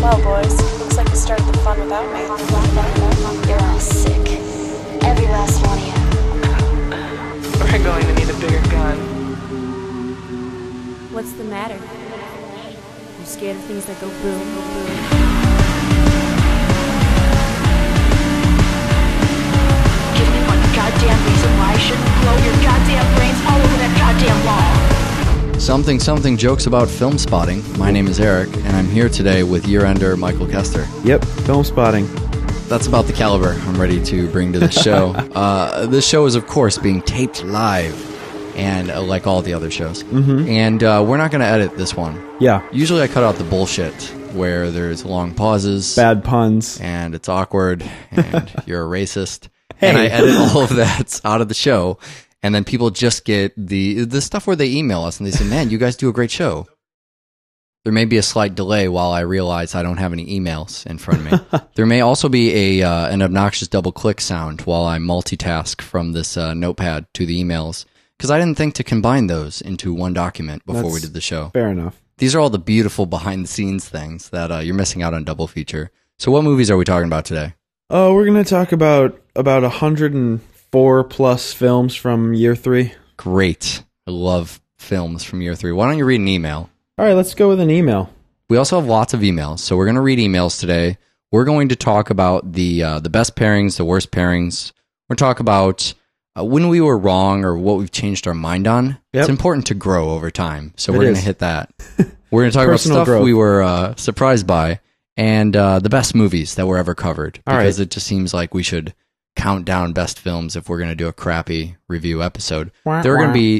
Well, boys, looks like you started the fun without me. You're all sick. Every last one of you. We're going to need a bigger gun. What's the matter? You scared of things that go boom, boom, boom? Give me one goddamn reason why I shouldn't blow your goddamn brains all over that goddamn wall. Something jokes about film spotting. My name is Eric, and I'm here today with year-ender Michael Kester. Yep, film spotting. That's about the caliber I'm ready to bring to the show. This show is, of course, being taped live, and like all the other shows. Mm-hmm. And we're not going to edit this one. Yeah. Usually I cut out the bullshit, where there's long pauses. Bad puns. And it's awkward, and you're a racist. Hey. And I edit all of that out of the show. And then people just get the stuff where they email us and they say, man, you guys do a great show. There may be a slight delay while I realize I don't have any emails in front of me. There may also be an obnoxious double click sound while I multitask from this notepad to the emails, because I didn't think to combine those into one document before we did the show. Fair enough. These are all the beautiful behind the scenes things that you're missing out on Double Feature. So what movies are we talking about today? Oh, we're going to talk about 104 plus films from year 3. Great. I love films from year 3. Why don't you read an email? All right, let's go with an email. We also have lots of emails, so we're going to read emails today. We're going to talk about the best pairings, the worst pairings. We're going to talk about when we were wrong or what we've changed our mind on. Yep. It's important to grow over time, so we're It going to is. hit that. We're going to talk about Personal stuff growth. we were surprised by and the best movies that were ever covered, All because right. it just seems like we should count down best films if we're going to do a crappy review episode. Wah, There are going wah. to be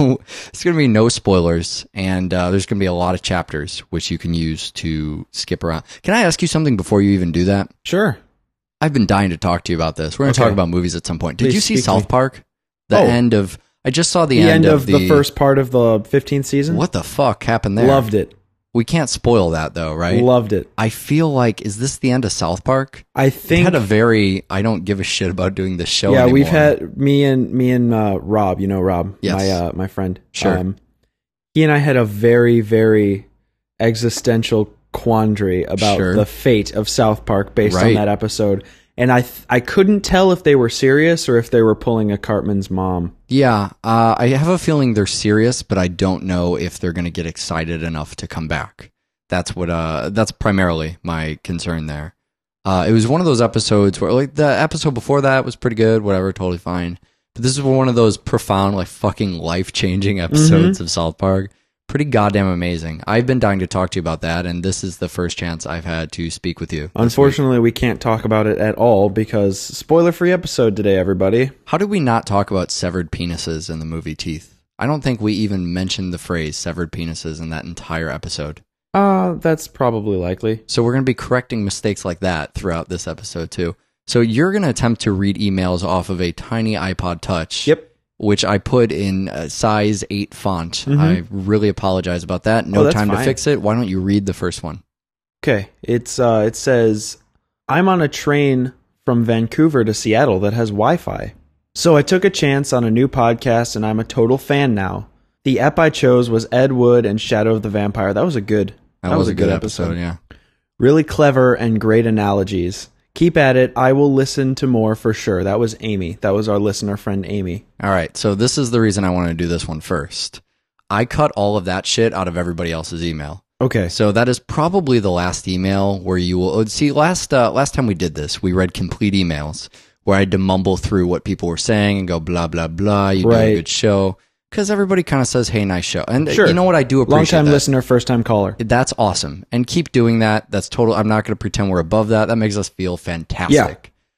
no spoilers, and there's going to be a lot of chapters which you can use to skip around. Can I ask you something before you even do that? Sure. I've been dying to talk to you about this. We're going to Okay. talk about movies at some point. Did Please you see speak to South me. Park? The Oh. end of... I just saw The end of the first part of the 15th season. What the fuck happened there? Loved it. We can't spoil that, though, right? Loved it. I feel like, is this the end of South Park? I We've think. had a very... I don't give a shit about doing this show Yeah, anymore. we've had me and Rob. You know Rob, Yes. my friend. Sure. He and I had a very, very existential quandary about Sure. the fate of South Park based on Right. that episode, and I couldn't tell if they were serious or if they were pulling a Cartman's mom. Yeah, I have a feeling they're serious, but I don't know if they're going to get excited enough to come back. That's what. That's primarily my concern there. It was one of those episodes where, like, the episode before that was pretty good, whatever, totally fine. But this is one of those profound, like, fucking life-changing episodes of South Park. Pretty goddamn amazing. I've been dying to talk to you about that, and this is the first chance I've had to speak with you. this week. Unfortunately, we can't talk about it at all because spoiler-free episode today, everybody. How did we not talk about severed penises in the movie Teeth? I don't think we even mentioned the phrase severed penises in that entire episode. That's probably likely. So we're going to be correcting mistakes like that throughout this episode too. So you're going to attempt to read emails off of a tiny iPod Touch. Yep. Which I put in size 8 font. I really apologize about that. No that's time to fine. fix it. Why don't you read the first one? Okay, it says, I'm on a train from Vancouver to Seattle that has Wi-Fi. So I took a chance on a new podcast and I'm a total fan now. The ep I chose was Ed Wood and Shadow of the Vampire. That was a good episode, yeah. Really clever and great analogies. Keep at it. I will listen to more for sure. That was Amy. That was our listener friend Amy. All right, so this is the reason I want to do this one first. I cut all of that shit out of everybody else's email. Okay. So that is probably the last email where you will see. Last time we did this, we read complete emails where I had to mumble through what people were saying and go blah blah blah. You do a Right. good show, because everybody kind of says, "Hey, nice show." And Sure. you know what? I do appreciate Long-time that. listener, first-time caller. That's awesome, and keep doing that. That's total. I'm not going to pretend we're above that. That makes us feel fantastic. Yeah.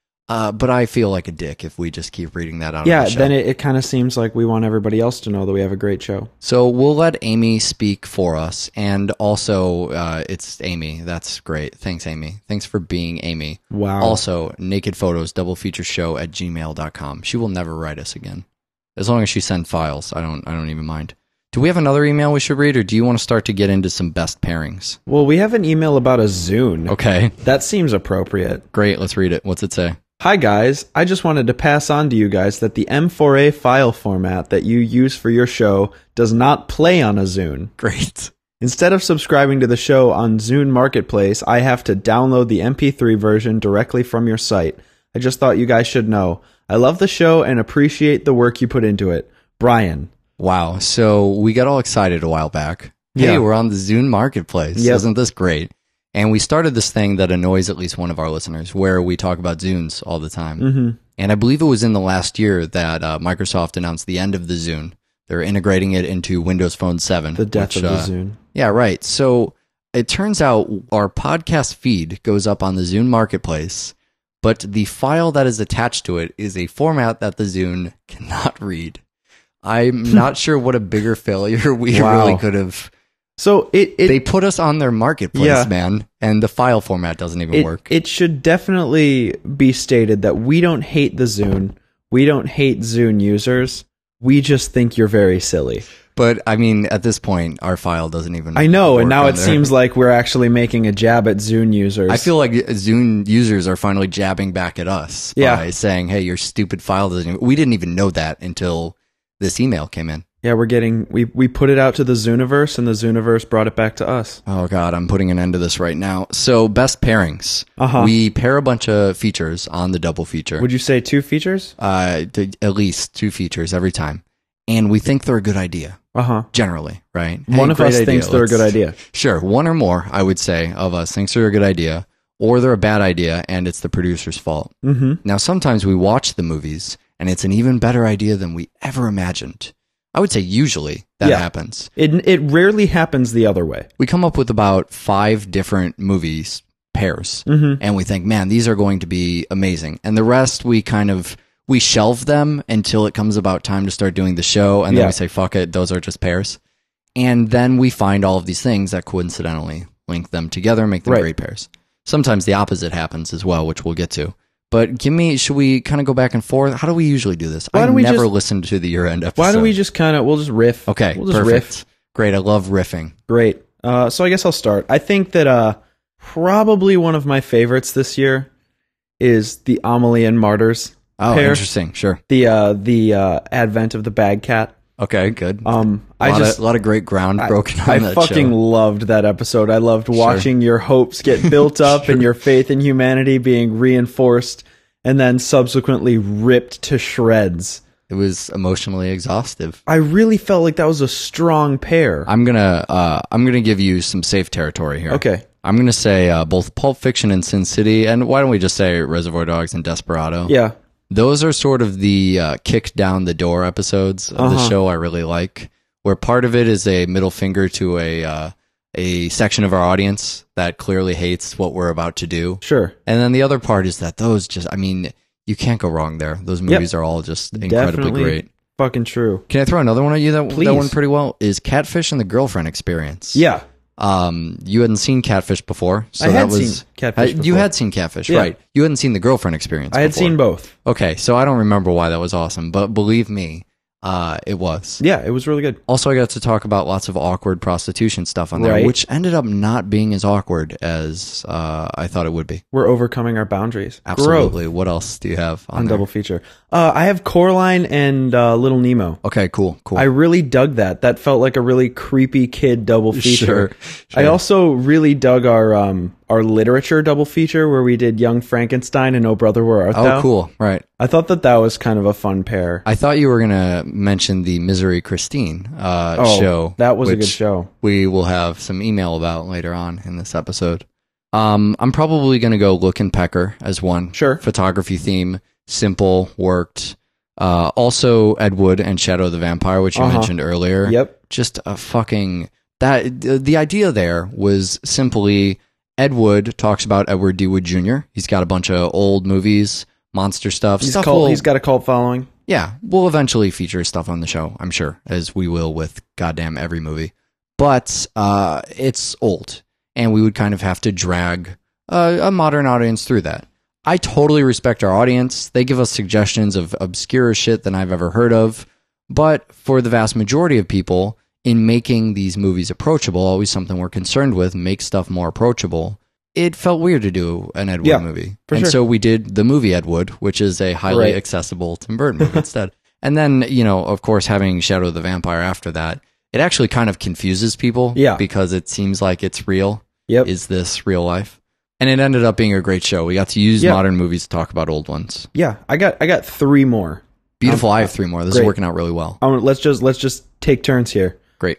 But I feel like a dick if we just keep reading that out. Yeah, of the show. then it kind of seems like we want everybody else to know that we have a great show. So we'll let Amy speak for us. And also, it's Amy. That's great. Thanks, Amy. Thanks for being Amy. Wow. Also, naked photos, doublefeatureshow@gmail.com. She will never write us again. As long as she sends files, I don't even mind. Do we have another email we should read, or do you want to start to get into some best pairings? Well, we have an email about a Zune. Okay, That seems appropriate. great. Let's read it. What's it say? Hi guys, I just wanted to pass on to you guys that the M4A file format that you use for your show does not play on a Zune. Great. Instead of subscribing to the show on Zune Marketplace, I have to download the MP3 version directly from your site. I just thought you guys should know. I love the show and appreciate the work you put into it. Brian. Wow. So we got all excited a while back. Hey, Yeah. we're on the Zune Marketplace. Yep. Isn't this great? And we started this thing that annoys at least one of our listeners, where we talk about Zunes all the time. Mm-hmm. And I believe it was in the last year that Microsoft announced the end of the Zune. They're integrating it into Windows Phone 7. The death which, of the Zune. Yeah, right. So it turns out our podcast feed goes up on the Zune Marketplace, but the file that is attached to it is a format that the Zune cannot read. I'm not sure what a bigger failure we Wow. really could have. So They put us on their marketplace, Yeah. man, and the file format doesn't even work. It should definitely be stated that we don't hate the Zune. We don't hate Zune users. We just think you're very silly. But I mean, at this point, our file doesn't even. I know, and work now on it there. seems like we're actually making a jab at Zune users. I feel like Zune users are finally jabbing back at us Yeah. by saying, "Hey, your stupid file doesn't." Even, we didn't even know that until this email came in. Yeah, we put it out to the Zooniverse, and the Zooniverse brought it back to us. Oh God, I'm putting an end to this right now. So, best pairings. Uh-huh. We pair a bunch of features on the double feature. Would you say 2 features? At least 2 features every time, and we think they're a good idea. Uh-huh. Generally, right? One Hey, of great us idea. thinks they're a good Let's- idea. Sure, one or more, I would say, of us thinks they're a good idea, or they're a bad idea, and it's the producer's fault. Mm-hmm. Now, sometimes we watch the movies, and it's an even better idea than we ever imagined. I would say usually that Yeah. happens. It rarely happens the other way. We come up with about 5 different movies pairs, Mm-hmm. and we think, man, these are going to be amazing. And the rest, we shelve them until it comes about time to start doing the show, and then Yeah. we say, fuck it, those are just pairs. And then we find all of these things that coincidentally link them together and make them Right. great pairs. Sometimes the opposite happens as well, which we'll get to. But should we kind of go back and forth? How do we usually do this? Why I don't we never just- listened to the year-end episode. Why don't we just we'll just riff. Okay, We'll just perfect. riff. Great, I love riffing. Great. So I guess I'll start. I think that probably one of my favorites this year is the Amelie and Martyrs Oh, pair. interesting, sure. The advent of the bag cat. Okay, good. I a lot of great ground broken on I that fucking show. loved that episode. I loved watching your hopes get built up and your faith in humanity being reinforced and then subsequently ripped to shreds. It was emotionally exhaustive. I really felt like that was a strong pair. I'm gonna give you some safe territory here. Okay. I'm gonna say both Pulp Fiction and Sin City, and why don't we just say Reservoir Dogs and Desperado? Yeah. Those are sort of the kick down the door episodes of the show I really like, where part of it is a middle finger to a section of our audience that clearly hates what we're about to do. Sure. And then the other part is that those just, I mean, you can't go wrong there. Those movies are all just incredibly Definitely great. fucking true. Can I throw another one at you that Please. one pretty well? Is Catfish and the Girlfriend Experience. Yeah. You hadn't seen Catfish before, so I had that was seen Catfish You before. had seen Catfish, Yeah. right? You hadn't seen the Girlfriend Experience. I had before. seen both. Okay, so I don't remember why that was awesome, but believe me, it was. Yeah, it was really good. Also, I got to talk about lots of awkward prostitution stuff on there, Right. which ended up not being as awkward as I thought it would be. We're overcoming our boundaries. Absolutely. What else do you have on On there? double feature. I have Coraline and Little Nemo. Okay, cool. I really dug that. That felt like a really creepy kid double feature. Sure. I also really dug our literature double feature where we did Young Frankenstein and Oh Brother Where Art Thou. Oh, cool. Right. I thought that was kind of a fun pair. I thought you were going to mention the Misery Christine show. That was a good which show. We will have some email about later on in this episode. I'm probably going to go Look and Pecker as one. Sure. Photography theme, simple, worked. Also Ed Wood and Shadow the Vampire, which you mentioned earlier. Yep. Just a fucking... The idea there was simply Ed Wood talks about Edward D. Wood Jr. He's got a bunch of old movies, monster stuff. He's stuff got a cult following. Yeah, we'll eventually feature stuff on the show, I'm sure, as we will with goddamn every movie. But it's old, and we would kind of have to drag a modern audience through that. I totally respect our audience. They give us suggestions of obscure shit than I've ever heard of. But for the vast majority of people, in making these movies approachable, always something we're concerned with, make stuff more approachable, it felt weird to do an Ed Wood movie. For and sure. so we did the movie Ed Wood, which is a highly Right. accessible Tim Burton movie instead. And then, of course, having Shadow of the Vampire after that, it actually kind of confuses people. Yeah. Because it seems like it's real. Yep. Is this real life? And it ended up being a great show. We got to use modern movies to talk about old ones. Yeah, I got 3 more. Beautiful. I have 3 more. This great. is working out really well. Let's just take turns here. Great.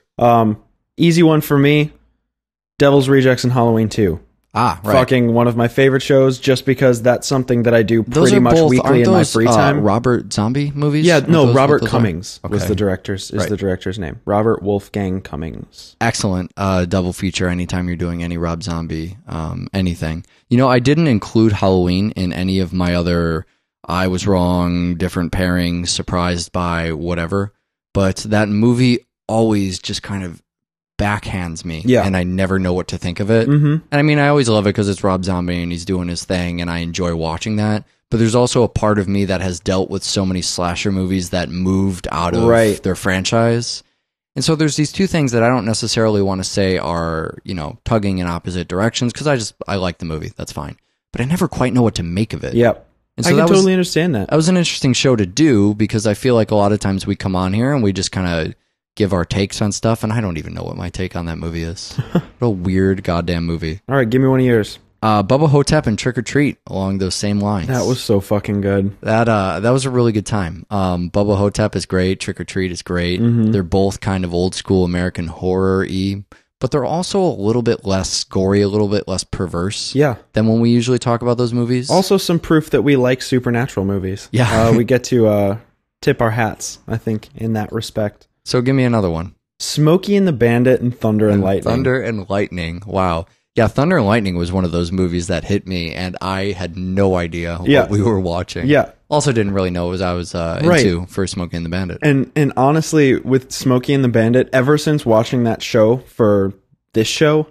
Easy one for me. Devil's Rejects and Halloween 2. Right. Fucking one of my favorite shows, just because that's something that I do Those pretty are much both, weekly in my free time. Robert Zombie movies? Yeah, Aren't no, those Robert what those Cummings are? was Okay. the director's name. Robert Wolfgang Cummings. Excellent double feature anytime you're doing any Rob Zombie anything. You know, I didn't include Halloween in any of my other I was wrong, different pairings, surprised by whatever, but that movie always just kind of backhands me, and I never know what to think of it. And I mean, I always love it because it's Rob Zombie and he's doing his thing, and I enjoy watching that. But there's also a part of me that has dealt with so many slasher movies that moved out of their franchise. And so there's these two things that I don't necessarily want to say are, you know, tugging in opposite directions, because I like the movie. That's fine. But I never quite know what to make of it. Yep. And so I can totally understand that. That was an interesting show to do, because I feel like a lot of times we come on here and we just kind of give our takes on stuff, and I don't even know what my take on that movie is. What a weird goddamn movie. All right, give me one of yours. Bubba Hotep and Trick or Treat, along those same lines. That was so fucking good. That was a really good time. Bubba Hotep is great. Trick or Treat is great. They're both kind of old school American horror-y, but they're also a little bit less gory, a little bit less perverse than when we usually talk about those movies. Also some proof that we like supernatural movies. Yeah. We get to tip our hats, I think, in that respect. So give me another one. Smokey and the Bandit and Thunder and Lightning. Thunder and Lightning. Wow. Yeah, Thunder and Lightning was one of those movies that hit me, and I had no idea what we were watching. Yeah. Also didn't really know what I was into for Smokey and the Bandit. And honestly, with Smokey and the Bandit, ever since watching that show for this show,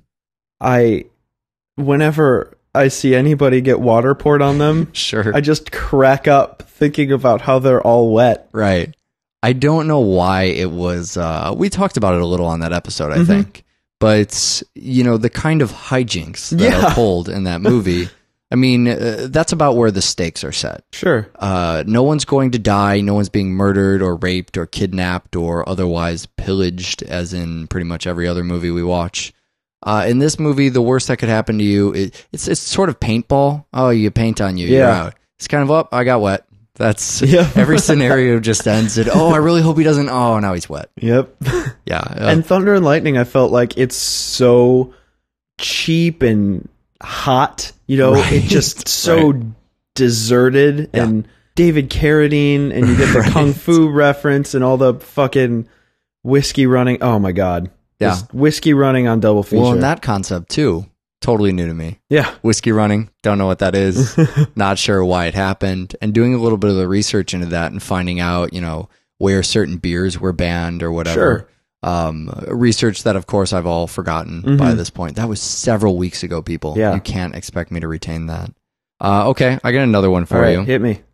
whenever I see anybody get water poured on them, sure, I just crack up thinking about how they're all wet. Right. I don't know why it was, we talked about it a little on that episode, I think. But, you know, the kind of hijinks that are pulled in that movie, I mean, that's about where the stakes are set. Sure. No one's going to die. No one's being murdered or raped or kidnapped or otherwise pillaged, as in pretty much every other movie we watch. In this movie, the worst that could happen to you, it's sort of paintball. Oh, you paint on you, you're out. It's kind of, I got wet. That's every scenario just ends at, I really hope he doesn't. Oh, now he's wet. Yep. Yeah. And Thunder and Lightning, I felt like it's so cheap and hot. You know, it just so deserted and David Carradine, and you get the kung fu reference and all the fucking whiskey running. Oh my God. Yeah. Just whiskey running on double feature. Well, and that concept too, totally new to me. Yeah. Whiskey running, don't know what that is. Not sure why it happened. And doing a little bit of the research into that and finding out, you know, where certain beers were banned or whatever. Research that, of course, I've all forgotten by this point. That was several weeks ago, people. Yeah. You can't expect me to retain that. Okay, I got another one for you. Hit me.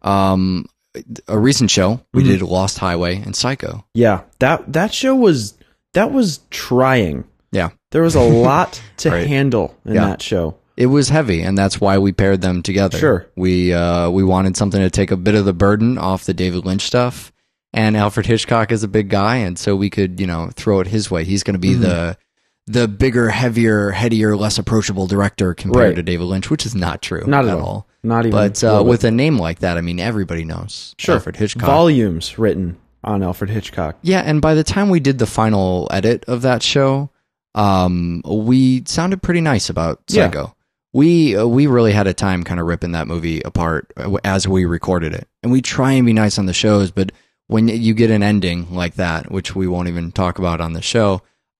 A recent show, we did Lost Highway and Psycho. Yeah. That show was trying. Yeah. There was a lot to handle in that show. It was heavy, and that's why we paired them together. Sure. We wanted something to take a bit of the burden off the David Lynch stuff, and Alfred Hitchcock is a big guy, and so we could, you know, throw it his way. He's going to be the bigger, heavier, headier, less approachable director compared to David Lynch, which is not true. Not at all. Not even. But with a name like that, I mean, everybody knows Alfred Hitchcock. Volumes written on Alfred Hitchcock. Yeah, and by the time we did the final edit of that show, we sounded pretty nice about Psycho. Yeah. We really had a time kind of ripping that movie apart as we recorded it. And we try and be nice on the shows, but when you get an ending like that, which we won't even talk about on the show,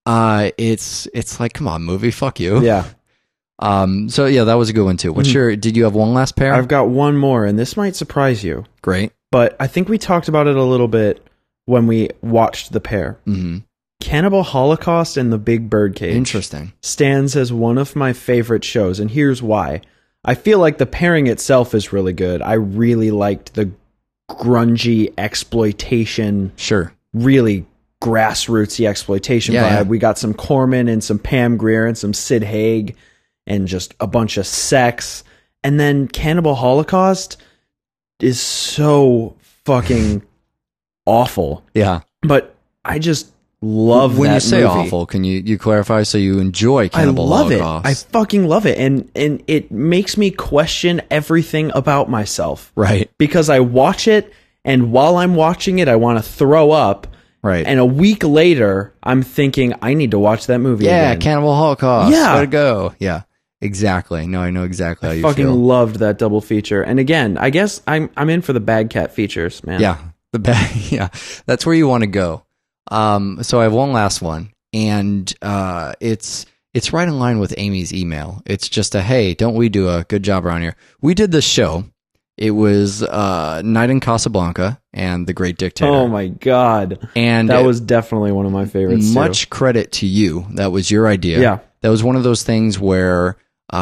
it's like, come on, movie, fuck you. Yeah. So yeah, that was a good one too. Did you have one last pair? I've got one more, and this might surprise you. Great. But I think we talked about it a little bit when we watched the pair. Mm-hmm. Cannibal Holocaust and The Big Birdcage. Interesting. Stands as one of my favorite shows, and here's why. I feel like the pairing itself is really good. I really liked the grungy exploitation. Sure. Really grassrootsy exploitation vibe. Yeah. We got some Corman and some Pam Grier and some Sid Haig and just a bunch of sex. And then Cannibal Holocaust is so fucking awful. Yeah. But I just love when that you say movie. awful, can you clarify? So you enjoy I Cannibal love Holocaust? it. I fucking love it, and it makes me question everything about myself. Right. Because I watch it, and while I'm watching it, I want to throw up. Right. And a week later, I'm thinking I need to watch that movie. Yeah, again. Cannibal Holocaust. Yeah. Way to go. Yeah. Exactly. No, I know exactly how you Fucking feel. loved that double feature. And again, I guess I'm in for the Bad Cat features, man. Yeah. Yeah. That's where you want to go. So I have one last one, and it's right in line with Amy's email. It's just a, hey, don't we do a good job around here? We did this show. It was Night in Casablanca and The Great Dictator. Oh my god. And that was definitely one of my favorites. much credit to you. That was your idea. Yeah. That was one of those things where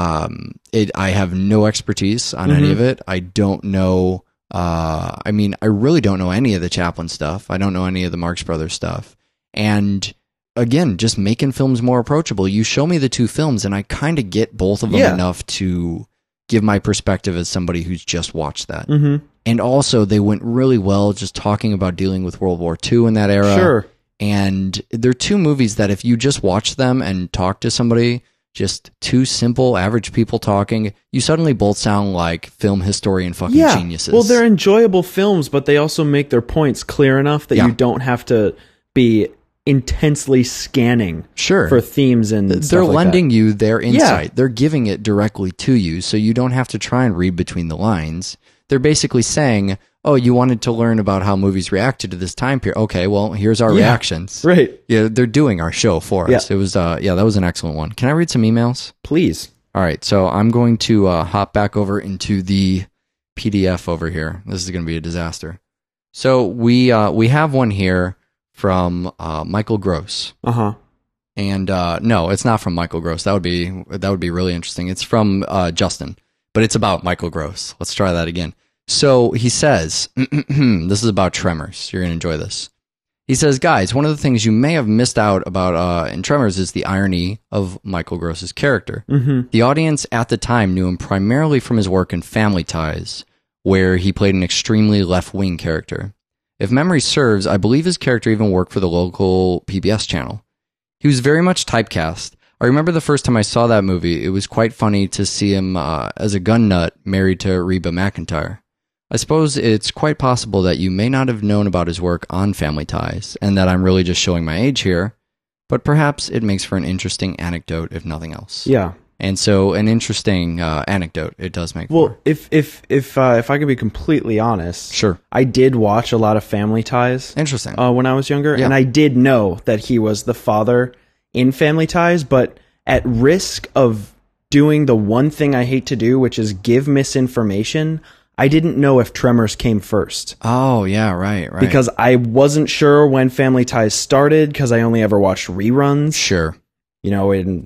I have no expertise on any of it. I don't know. I mean, I really don't know any of the Chaplin stuff. I don't know any of the Marx Brothers stuff. And again, just making films more approachable. You show me the two films, and I kind of get both of them enough to give my perspective as somebody who's just watched that. Mm-hmm. And also, they went really well just talking about dealing with World War II in that era. Sure. And they're two movies that if you just watch them and talk to somebody, just two simple, average people talking, you suddenly both sound like film historian fucking geniuses. Well, they're enjoyable films, but they also make their points clear enough that Yeah. you don't have to be intensely scanning Sure. for themes and stuff They're like lending that. you their insight. Yeah. They're giving it directly to you, so you don't have to try and read between the lines. They're basically saying, oh, you wanted to learn about how movies reacted to this time period. Okay, well, here's our reactions. Right. Yeah, they're doing our show for us. Yeah. It was, that was an excellent one. Can I read some emails? Please. All right, so I'm going to hop back over into the PDF over here. This is going to be a disaster. So we have one here from Michael Gross. Uh-huh. And no, it's not from Michael Gross. That would be really interesting. It's from Justin, but it's about Michael Gross. Let's try that again. So he says, this is about Tremors. You're going to enjoy this. He says, guys, one of the things you may have missed out about in Tremors is the irony of Michael Gross's character. Mm-hmm. The audience at the time knew him primarily from his work in Family Ties, where he played an extremely left-wing character. If memory serves, I believe his character even worked for the local PBS channel. He was very much typecast. I remember the first time I saw that movie, it was quite funny to see him as a gun nut married to Reba McEntire. I suppose it's quite possible that you may not have known about his work on Family Ties, and that I'm really just showing my age here, but perhaps it makes for an interesting anecdote, if nothing else. Yeah. And so, an interesting anecdote it does make Well, for. if I could be completely honest, Sure. I did watch a lot of Family Ties Interesting. when I was younger, Yeah. and I did know that he was the father in Family Ties, but at risk of doing the one thing I hate to do, which is give misinformation, I didn't know if Tremors came first. Oh, yeah, right. Because I wasn't sure when Family Ties started, because I only ever watched reruns, Sure. in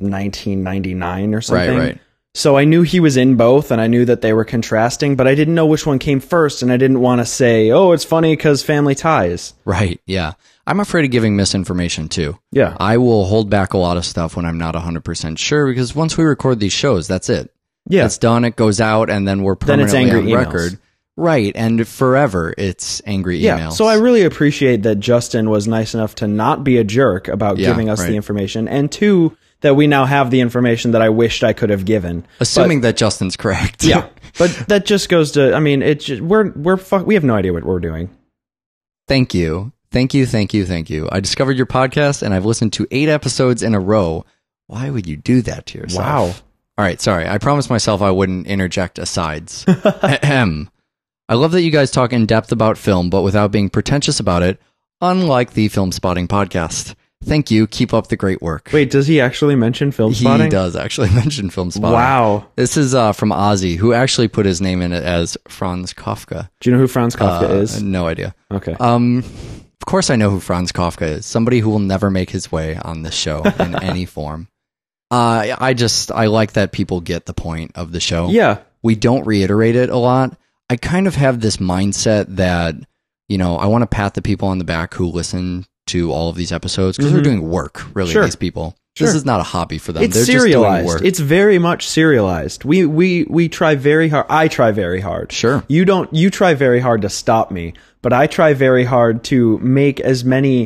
1999 or something. Right. So I knew he was in both, and I knew that they were contrasting, but I didn't know which one came first, and I didn't want to say, oh, it's funny because Family Ties. Right, yeah. I'm afraid of giving misinformation, too. Yeah. I will hold back a lot of stuff when I'm not 100% sure, because once we record these shows, that's it. Yeah. It's done, it goes out, and then we're Then it's permanently on angry emails. record. Right, and forever it's angry Yeah, emails. so I really appreciate that Justin was nice enough to not be a jerk about Yeah, giving us right. the information, and two, that we now have the information that I wished I could have given. Assuming that Justin's correct. Yeah, but that just goes to, I mean, it's just, we have no idea what we're doing. Thank you. Thank you. I discovered your podcast, and I've listened to 8 episodes in a row. Why would you do that to yourself? Wow. All right, sorry. I promised myself I wouldn't interject asides. Ahem. I love that you guys talk in depth about film, but without being pretentious about it, unlike the Film Spotting podcast. Thank you. Keep up the great work. Wait, does he actually mention Film Spotting? He does actually mention Film Spotting. Wow. This is from Ozzy, who actually put his name in it as Franz Kafka. Do you know who Franz Kafka is? No idea. Okay. Of course I know who Franz Kafka is. Somebody who will never make his way on this show in any form. I like that people get the point of the show. Yeah. We don't reiterate it a lot. I kind of have this mindset that, I want to pat the people on the back who listen to all of these episodes because they're doing work, really, Sure. these people. Sure. This is not a hobby for them. It's they're just doing serialized. work. It's very much serialized. We try very hard. I try very hard. Sure. You try very hard to stop me, but I try very hard to make as many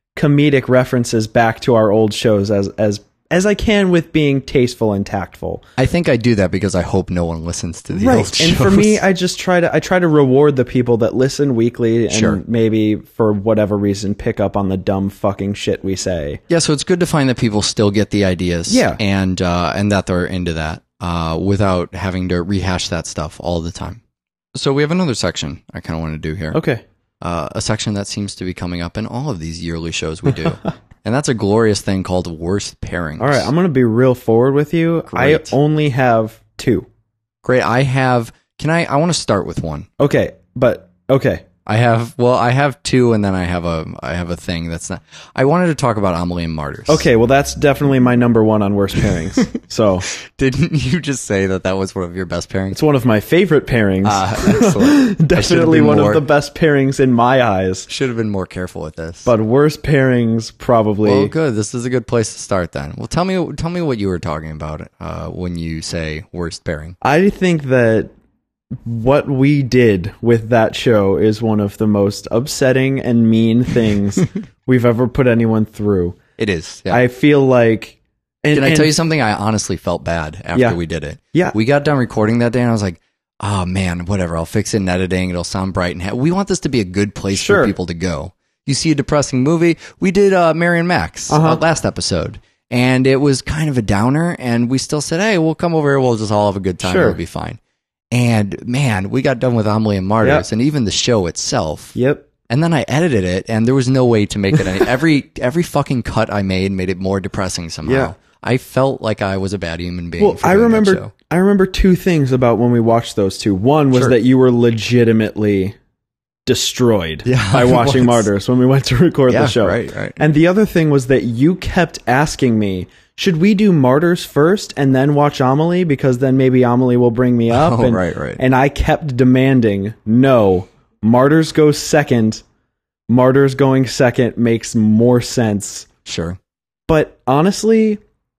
comedic references back to our old shows as I can with being tasteful and tactful. I think I do that because I hope no one listens to the old shows. And for me, I try to reward the people that listen weekly and Sure. maybe for whatever reason pick up on the dumb fucking shit we say. Yeah, so it's good to find that people still get the ideas, Yeah. and that they're into that without having to rehash that stuff all the time. So we have another section I kind of want to do here. Okay. A section that seems to be coming up in all of these yearly shows we do. And that's a glorious thing called Worst Pairings. All right, I'm going to be real forward with you. Great. I only have 2. Great. I want to start with one. Okay, but okay. I have 2, and then I have a thing that's not. I wanted to talk about Amelie and Martyrs. Okay, well that's definitely my number 1 on worst pairings. So, Didn't you just say that was one of your best pairings? it's one of my favorite pairings. Excellent. Definitely one of the best pairings in my eyes. Should have been more careful with this. But worst pairings probably. Well, good. This is a good place to start then. Well, tell me what you were talking about when you say worst pairing. I think that what we did with that show is one of the most upsetting and mean things we've ever put anyone through. It is. Yeah. I feel like... Can I tell you something? I honestly felt bad after Yeah. we did it. Yeah. We got done recording that day, and I was like, oh, man, whatever. I'll fix it in editing. It'll sound bright. And we want this to be a good place Sure. for people to go. You see a depressing movie. We did Mary and Max last episode, and it was kind of a downer, and we still said, hey, we'll come over here. We'll just all have a good time. Sure. It'll be fine. And, man, we got done with Amelie and Martyrs, and even the show itself. Yep. And then I edited it, and there was no way to make it any. every fucking cut I made it more depressing somehow. Yeah. I felt like I was a bad human being. Well, for I doing that show. remember 2 things about when we watched those 2. One was Sure. that you were legitimately destroyed Yeah, by I watching was. Martyrs when we went to record Yeah, the show. right. And the other thing was that you kept asking me, should we do Martyrs first and then watch Amelie? Because then maybe Amelie will bring me up. Oh, and, right. And I kept demanding, no, Martyrs goes second. Martyrs going second makes more sense. Sure. But honestly,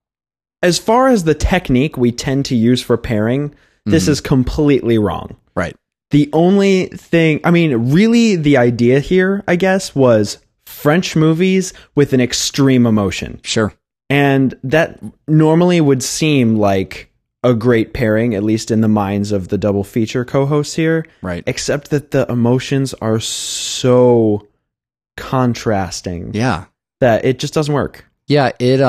as far as the technique we tend to use for pairing, this is completely wrong. Right. The only thing, I mean, really the idea here, I guess, was French movies with an extreme emotion. Sure. And that normally would seem like a great pairing, at least in the minds of the double feature co-hosts here. Right. Except that the emotions are so contrasting Yeah. that it just doesn't work. Yeah. It.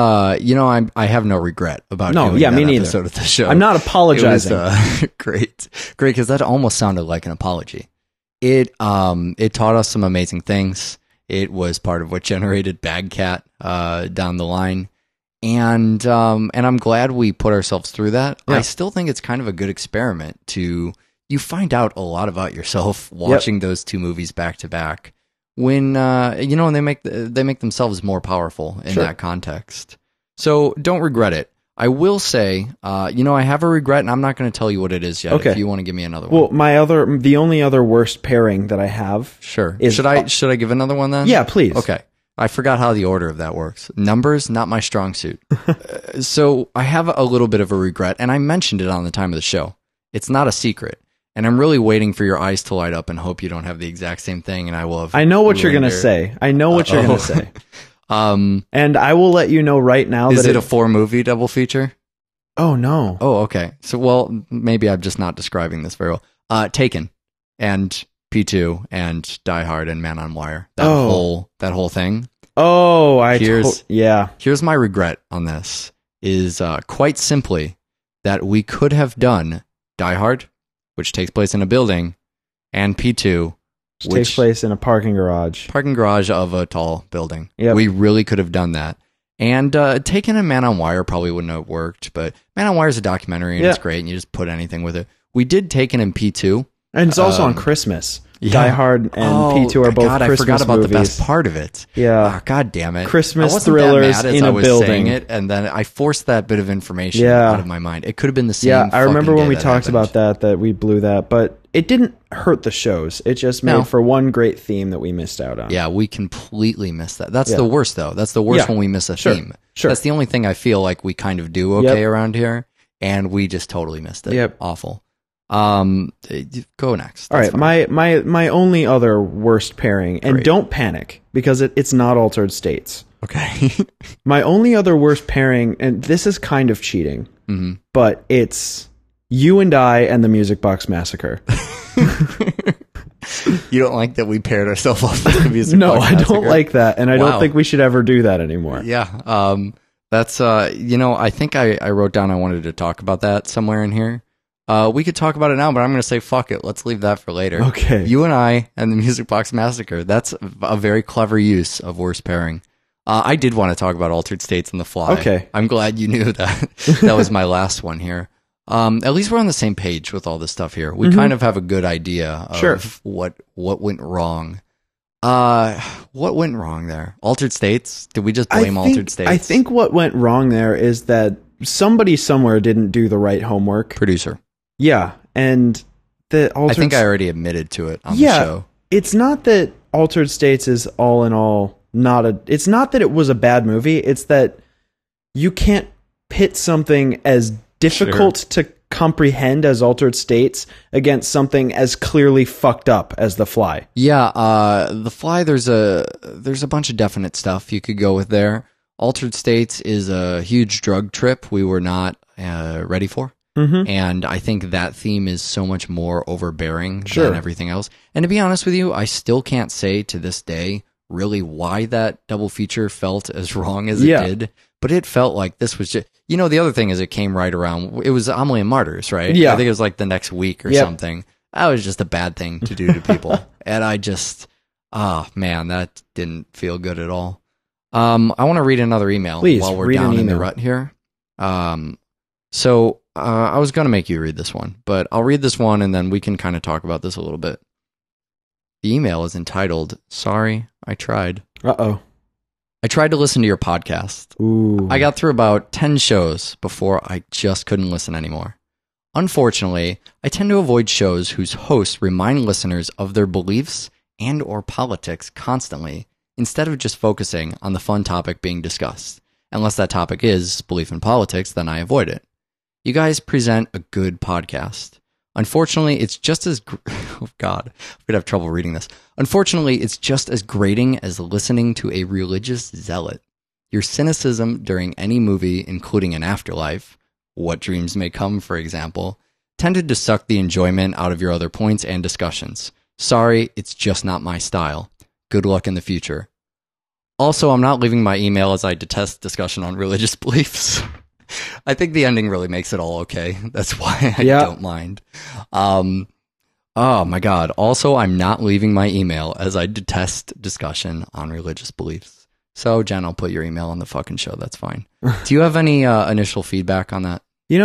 I have no regret about No, doing yeah, that me neither. episode of the show. I'm not It was apologizing. great, because that almost sounded like an apology. It taught us some amazing things. It was part of what generated Bad Cat down the line. And I'm glad we put ourselves through that. Yeah. I still think it's kind of a good experiment you find out a lot about yourself watching those 2 movies back to back when and they make themselves more powerful in Sure. that context. So don't regret it. I will say, I have a regret, and I'm not going to tell you what it is yet. Okay. If you want to give me another one, Well, the only other worst pairing that I have. sure. is- Should I give another one then? Yeah, please. Okay. I forgot how the order of that works. Numbers, not my strong suit. So I have a little bit of a regret, and I mentioned it on the time of the show. It's not a secret. And I'm really waiting for your eyes to light up and hope you don't have the exact same thing, and I will have. I know what you're going to ruined say. I know what you're going to say. your- And I will let you know right now Is that it a 4-movie double feature? Oh, no. Oh, okay. So, well, maybe I'm just not describing this very well. Taken and P2 and Die Hard and Man on Wire. That whole thing. Oh, Yeah. Here's my regret on this is quite simply that we could have done Die Hard, which takes place in a building, and P2, Which takes place in a parking garage. parking garage of a tall building. Yep. We really could have done that. And Taken and Man on Wire probably wouldn't have worked, but Man on Wire is a documentary and it's great, and you just put anything with it. We did Taken and P2. And it's also on Christmas. Yeah. Die Hard and P2 are both God, Christmas I forgot about movies. the best part of it. Yeah. Oh, God damn it. Christmas I wasn't thrillers that mad as in I a was building. saying it, and then I forced that bit of information Yeah. out of my mind. It could have been the same. Yeah, I remember fucking when day we that talked happened. about that we blew that, but it didn't hurt the shows. It just made No. for one great theme that we missed out on. Yeah, we completely missed that. That's Yeah. the worst, though. That's the worst Yeah. when we miss a Sure. theme. Sure. That's the only thing I feel like we kind of do okay Yep. around here, and we just totally missed it. Yep. Awful. Go next. All That's right, fine. my only other worst pairing, and Great. don't panic because it's not Altered States. Okay. My only other worst pairing, and this is kind of cheating, but it's You and I and the Music Box Massacre. You don't like that we paired ourselves up with the music? No, Box I don't Massacre? like that, and I Wow. don't think we should ever do that anymore. Yeah. That's I think I wrote down I wanted to talk about that somewhere in here. We could talk about it now, but I'm going to say fuck it. Let's leave that for later. Okay. You and I and the Music Box Massacre. That's a very clever use of worst pairing. I did want to talk about Altered States and The Fly. Okay. I'm glad you knew that. That was my last one here. At least we're on the same page with all this stuff here. We kind of have a good idea of Sure. what went wrong. What went wrong there? Altered States? Did we just blame Altered States? I think what went wrong there is that somebody somewhere didn't do the right homework. Producer. Yeah, and the Altered I think I already admitted to it on the yeah, show. it's not that Altered States is all in all it's not that it was a bad movie, it's that you can't pit something as difficult to comprehend as Altered States against something as clearly fucked up as The Fly. Yeah, The Fly, there's a bunch of definite stuff you could go with there. Altered States is a huge drug trip we were not ready for. Mm-hmm. And I think that theme is so much more overbearing Sure. than everything else. And to be honest with you, I still can't say to this day really why that double feature felt as wrong as it did. But it felt like this was just... the other thing is it came right around... It was Amelie and Martyrs, right? Yeah. I think it was like the next week or something. That was just a bad thing to do to people. And I just... Oh, man, that didn't feel good at all. I want to read another email Please, while we're read down an in the email. rut here. So I was going to make you read this one, but I'll read this one and then we can kind of talk about this a little bit. The email is entitled, Sorry, I Tried. Uh-oh. I tried to listen to your podcast. Ooh. I got through about 10 shows before I just couldn't listen anymore. Unfortunately, I tend to avoid shows whose hosts remind listeners of their beliefs and or politics constantly, instead of just focusing on the fun topic being discussed. Unless that topic is belief in politics, then I avoid it. You guys present a good podcast. Unfortunately, it's just as... Oh, God. I'm going to have trouble reading this. Unfortunately, it's just as grating as listening to a religious zealot. Your cynicism during any movie, including an afterlife, What Dreams May Come, for example, tended to suck the enjoyment out of your other points and discussions. Sorry, it's just not my style. Good luck in the future. Also, I'm not leaving my email as I detest discussion on religious beliefs. I think the ending really makes it all okay. That's why I don't mind. Oh my God. Also, I'm not leaving my email as I detest discussion on religious beliefs. So, Jen, I'll put your email on the fucking show. That's fine. Do you have any initial feedback on that?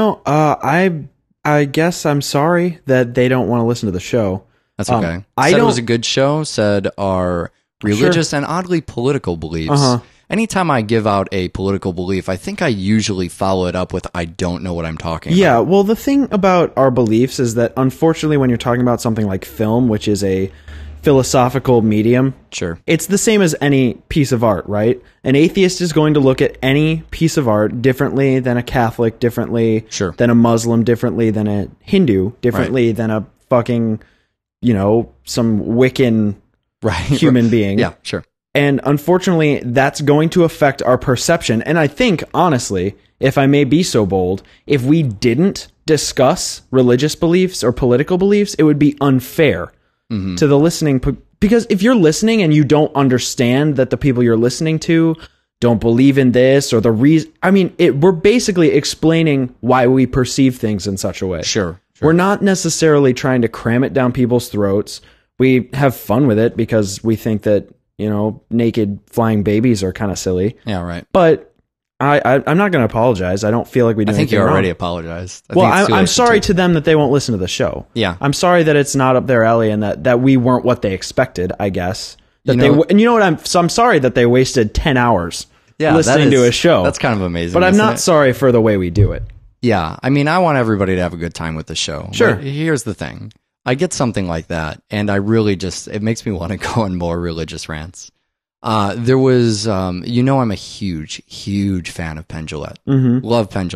I guess I'm sorry that they don't want to listen to the show. That's okay. I Said it don't- was a good show. Said our religious and oddly political beliefs. Anytime I give out a political belief, I think I usually follow it up with, I don't know what I'm talking about. Yeah, well, the thing about our beliefs is that, unfortunately, when you're talking about something like film, which is a philosophical medium, Sure. it's the same as any piece of art, right? An atheist is going to look at any piece of art differently than a Catholic, differently Sure. than a Muslim, differently than a Hindu, differently than a fucking, some Wiccan human being. Yeah, sure. And unfortunately, that's going to affect our perception. And I think, honestly, if I may be so bold, if we didn't discuss religious beliefs or political beliefs, it would be unfair to the listening. Because if you're listening and you don't understand that the people you're listening to don't believe in this or the reason, we're basically explaining why we perceive things in such a way. Sure. We're not necessarily trying to cram it down people's throats. We have fun with it because we think that, naked flying babies are kind of silly. Yeah, right. But I'm not going to apologize. I don't feel like we do I think anything you already wrong. apologized. Well, I'm sorry to them that they won't listen to the show. Yeah. I'm sorry that it's not up their alley and that we weren't what they expected, I guess. And you know what? I'm sorry that they wasted 10 hours listening to a show. That's kind of amazing. But I'm isn't not it? sorry for the way we do it. Yeah. I want everybody to have a good time with the show. Sure. But here's the thing. I get something like that, and I really it makes me want to go on more religious rants. There was, I'm a huge, huge fan of Penn Jillette. Love Penn Jillette.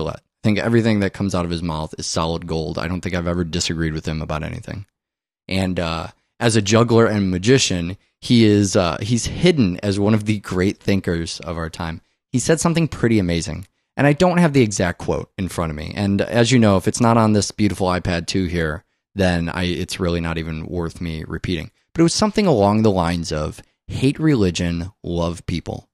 think everything that comes out of his mouth is solid gold. I don't think I've ever disagreed with him about anything. And as a juggler and magician, he's hidden as one of the great thinkers of our time. He said something pretty amazing. And I don't have the exact quote in front of me. And as you know, if it's not on this beautiful iPad 2 here, then it's really not even worth me repeating. But it was something along the lines of hate religion, love people.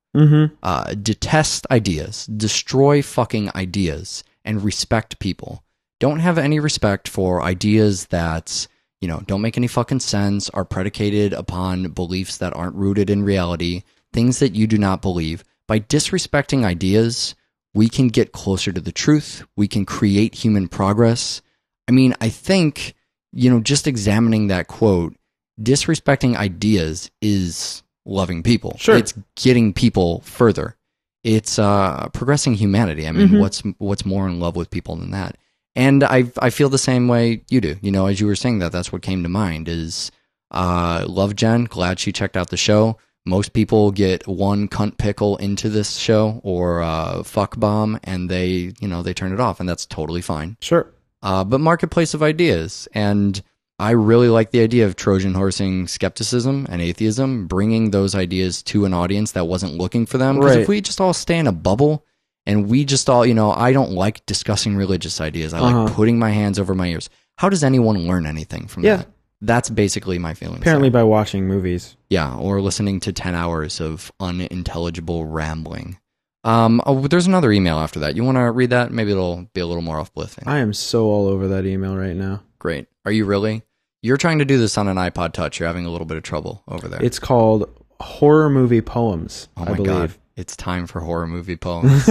Detest ideas, destroy fucking ideas, and respect people. Don't have any respect for ideas that, don't make any fucking sense, are predicated upon beliefs that aren't rooted in reality, things that you do not believe. By disrespecting ideas, we can get closer to the truth. We can create human progress. I mean, I think, just examining that quote, disrespecting ideas is loving people. Sure. It's getting people further. It's progressing humanity. I mean, what's more in love with people than that? And I feel the same way you do. As you were saying that's what came to mind is love Jen. Glad she checked out the show. Most people get one cunt pickle into this show or fuck bomb, and they turn it off, and that's totally fine. Sure. But marketplace of ideas, and I really like the idea of Trojan horsing skepticism and atheism, bringing those ideas to an audience that wasn't looking for them. Because if we just all stay in a bubble and we just all, I don't like discussing religious ideas. I like putting my hands over my ears. How does anyone learn anything from that? That's basically my feelings. Apparently by watching movies. Yeah, or listening to 10 hours of unintelligible rambling. There's another email after that. You want to read that? Maybe it'll be a little more uplifting. I am so all over that email right now. Great. Are you really? You're trying to do this on an iPod Touch. You're having a little bit of trouble over there. It's called Horror Movie Poems, I believe. God. It's time for horror movie poems.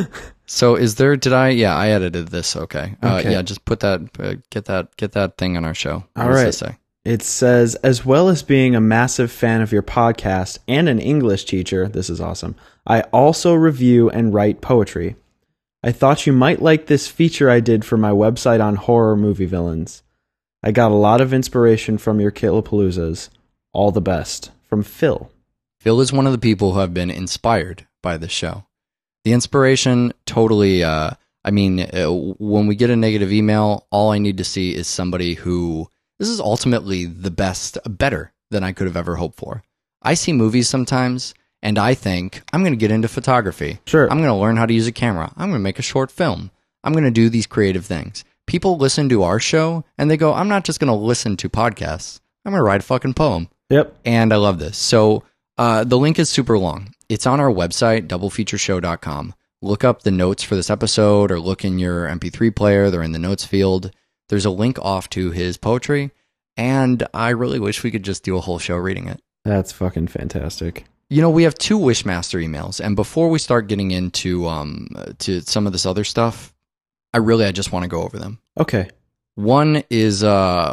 So I edited this. Okay. Yeah, just put that, get that thing on our show. All right. Does it say? It says, as well as being a massive fan of your podcast and an English teacher, this is awesome, I also review and write poetry. I thought you might like this feature I did for my website on horror movie villains. I got a lot of inspiration from your Killapaloozas. All the best. From Phil. Phil is one of the people who have been inspired by this show. The inspiration totally, when we get a negative email, all I need to see is somebody who, this is ultimately the best, better than I could have ever hoped for. I see movies sometimes, and I think, I'm going to get into photography. Sure. I'm going to learn how to use a camera. I'm going to make a short film. I'm going to do these creative things. People listen to our show, and they go, I'm not just going to listen to podcasts. I'm going to write a fucking poem. Yep. And I love this. So the link is super long. It's on our website, doublefeatureshow.com. Look up the notes for this episode or look in your MP3 player. They're in the notes field. There's a link off to his poetry, and I really wish we could just do a whole show reading it. That's fucking fantastic. We have 2 Wishmaster emails, and before we start getting into to some of this other stuff, I just want to go over them. Okay. One is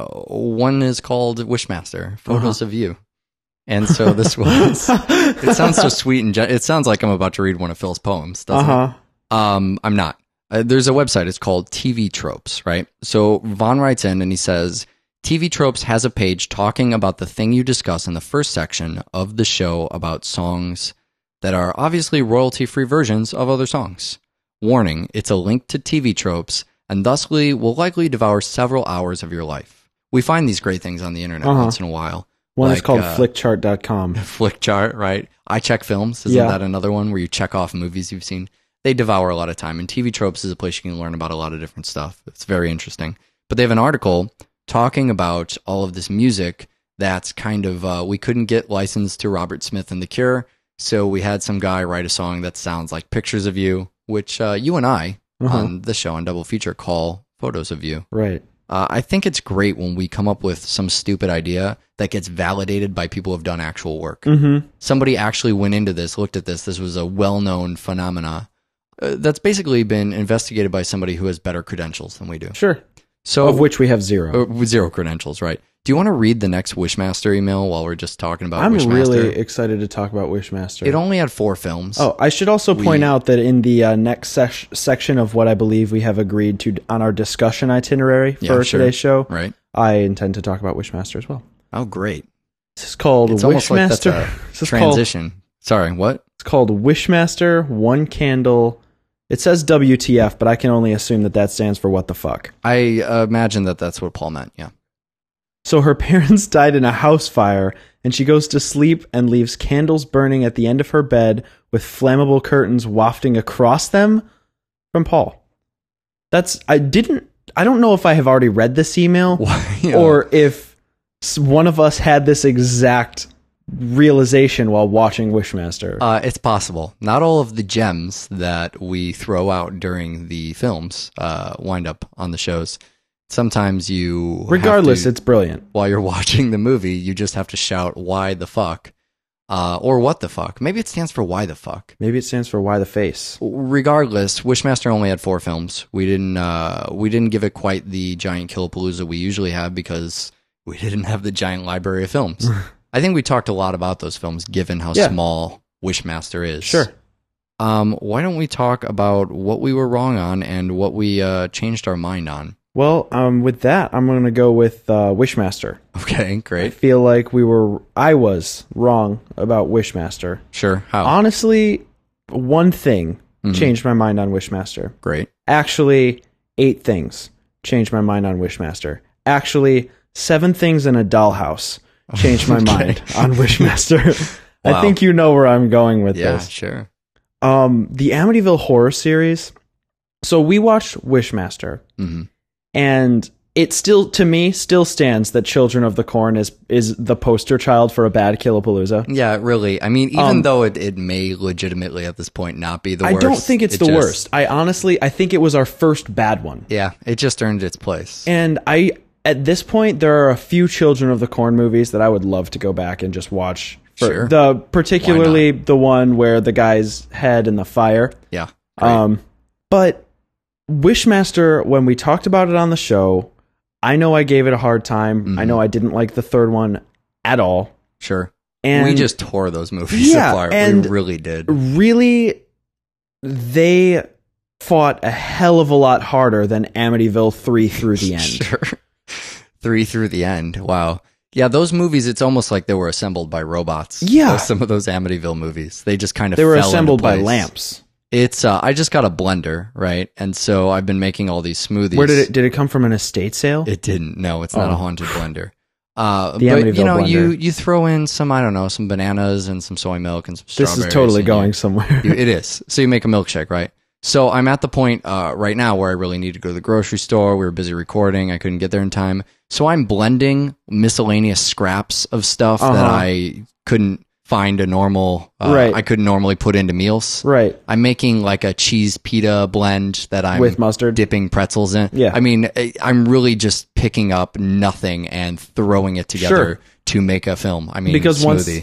called Wishmaster, Photos of You. And so this was, it sounds so sweet and it sounds like I'm about to read one of Phil's poems, doesn't it? I'm not. There's a website, it's called TV Tropes, right? So Vaughn writes in and he says, TV Tropes has a page talking about the thing you discuss in the first section of the show about songs that are obviously royalty-free versions of other songs. Warning, it's a link to TV Tropes and thusly will likely devour several hours of your life. We find these great things on the internet once in a while. One is called flickchart.com. Flickchart, right? I Check Films. Isn't that another one where you check off movies you've seen? They devour a lot of time, and TV Tropes is a place you can learn about a lot of different stuff. It's very interesting. But they have an article talking about all of this music that's kind of, we couldn't get licensed to Robert Smith and The Cure, so we had some guy write a song that sounds like Pictures of You, which you and I, on this show, on Double Feature, call Photos of You. Right. I think it's great when we come up with some stupid idea that gets validated by people who have done actual work. Somebody actually went into this, looked at this. This was a well-known phenomena that's basically been investigated by somebody who has better credentials than we do. Sure. So, of which we have zero. Zero credentials, right. Do you want to read the next Wishmaster email while we're just talking about Wishmaster? I'm really excited to talk about Wishmaster. It only had 4 films. Oh, I should also point out that in the next section of what I believe we have agreed to on our discussion itinerary for today's show, right. I intend to talk about Wishmaster as well. Oh, great. This is called Wishmaster. Like transition. Sorry, what? It's called Wishmaster One Candle It says WTF, but I can only assume that stands for what the fuck. I imagine that's what Paul meant. Yeah. So her parents died in a house fire, and she goes to sleep and leaves candles burning at the end of her bed with flammable curtains wafting across them from Paul. I don't know if I have already read this email or if one of us had this exact realization while watching Wishmaster. It's possible. Not all of the gems that we throw out during the films wind up on the shows. Sometimes regardless, it's brilliant. While you're watching the movie, you just have to shout, why the fuck? Or what the fuck? Maybe it stands for why the fuck. Maybe it stands for why the face. Regardless, Wishmaster only had 4 films. We didn't give it quite the giant Killapalooza we usually have because we didn't have the giant library of films. I think we talked a lot about those films given how small Wishmaster is. Sure. Why don't we talk about what we were wrong on and what we changed our mind on? Well, with that, I'm going to go with Wishmaster. Okay, I great. feel like I was wrong about Wishmaster. Sure. How? Honestly, one thing changed my mind on Wishmaster. Great. Actually, 8 things changed my mind on Wishmaster. Actually, 7 things in a dollhouse changed my mind on Wishmaster. Wow. I think you know where I'm going with Yeah, this. sure. The Amityville Horror series. So we watched Wishmaster. Mm-hmm. And it still stands that Children of the Corn is the poster child for a bad Killapalooza. Yeah, really. I mean, even though it may legitimately at this point not be the worst. I don't think it's the worst. I think it was our first bad one. Yeah, it just earned its place. And at this point, there are a few Children of the Corn movies that I would love to go back and just watch. Sure. Particularly the one where the guy's head in the fire. Yeah. Great. But Wishmaster, when we talked about it on the show, I know I gave it a hard time. Mm-hmm. I know I didn't like the third one at all. Sure. And we just tore those movies apart. And we really did. Really, they fought a hell of a lot harder than Amityville 3 through the end. Sure. 3 through the end. Wow. Yeah, those movies, it's almost like they were assembled by robots. Yeah. Some of those Amityville movies. They just kind of They were fell assembled into by place. lamps. It's I just got a blender, right? And so I've been making all these smoothies. Where did it come from? An estate sale? It didn't. No, it's not a haunted blender. But Amityville blender. you throw in some, I don't know, some bananas and some soy milk and some strawberries. This is totally and going somewhere. it is. So you make a milkshake, right? So I'm at the point right now where I really need to go to the grocery store. We were busy recording. I couldn't get there in time. So I'm blending miscellaneous scraps of stuff that I couldn't find a normal, Right. I couldn't normally put into meals. Right. I'm making like a cheese pita blend that I'm With mustard? dipping pretzels in. Yeah. I mean, I'm really just picking up nothing and throwing it together to make a film. I mean, Because smoothie.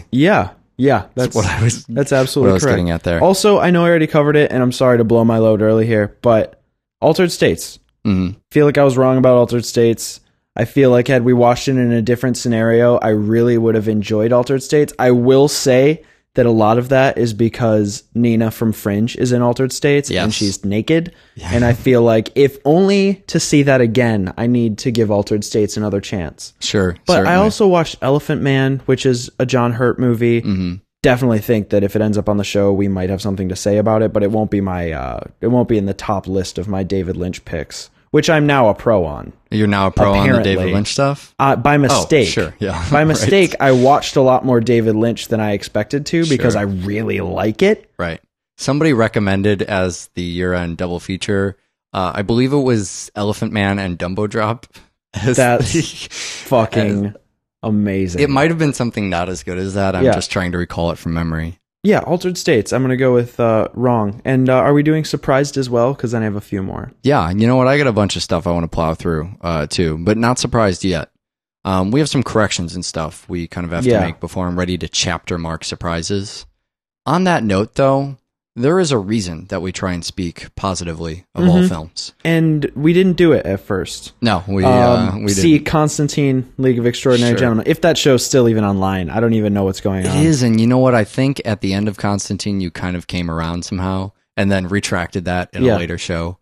That's what I was. That's absolutely what I was correct. getting at there. Also, I know I already covered it, and I'm sorry to blow my load early here, but Altered States. Mhm. Feel like I was wrong about Altered States. I feel like had we watched it in a different scenario, I really would have enjoyed Altered States. I will say that a lot of that is because Nina from Fringe is in Altered States, and Yes. she's naked. And I feel like if only to see that again, I need to give Altered States another chance. Sure. But certainly. I also watched Elephant Man, which is a John Hurt movie. Definitely think that if it ends up on the show, we might have something to say about it. But it won't be it won't be in the top list of my David Lynch picks, which I'm now a pro on. You're now a pro on the apparently. David Lynch stuff? By mistake. sure, yeah. By Right. mistake, I watched a lot more David Lynch than I expected to because Sure. I really like it. Right. Somebody recommended as the year-end double feature, I believe it was Elephant Man and Dumbo Drop. as That's the- fucking amazing. It might have been something not as good as that. I'm Yeah. just trying to recall it from memory. Yeah, Altered States. I'm going to go with wrong. And are we doing Surprised as well? Because then I have a few more. Yeah, you know what? I got a bunch of stuff I want to plow through too, but not surprised yet. We have some corrections and stuff we kind of have to make before I'm ready to chapter mark surprises. On that note, though, there is a reason that we try and speak positively of all films. And we didn't do it at first. No, we see didn't. Constantine, League of Extraordinary Sure. Gentlemen. If that show's still even online, I don't even know what's going on. It is, and you know what? I think at the end of Constantine, you kind of came around somehow, and then retracted that in a later show.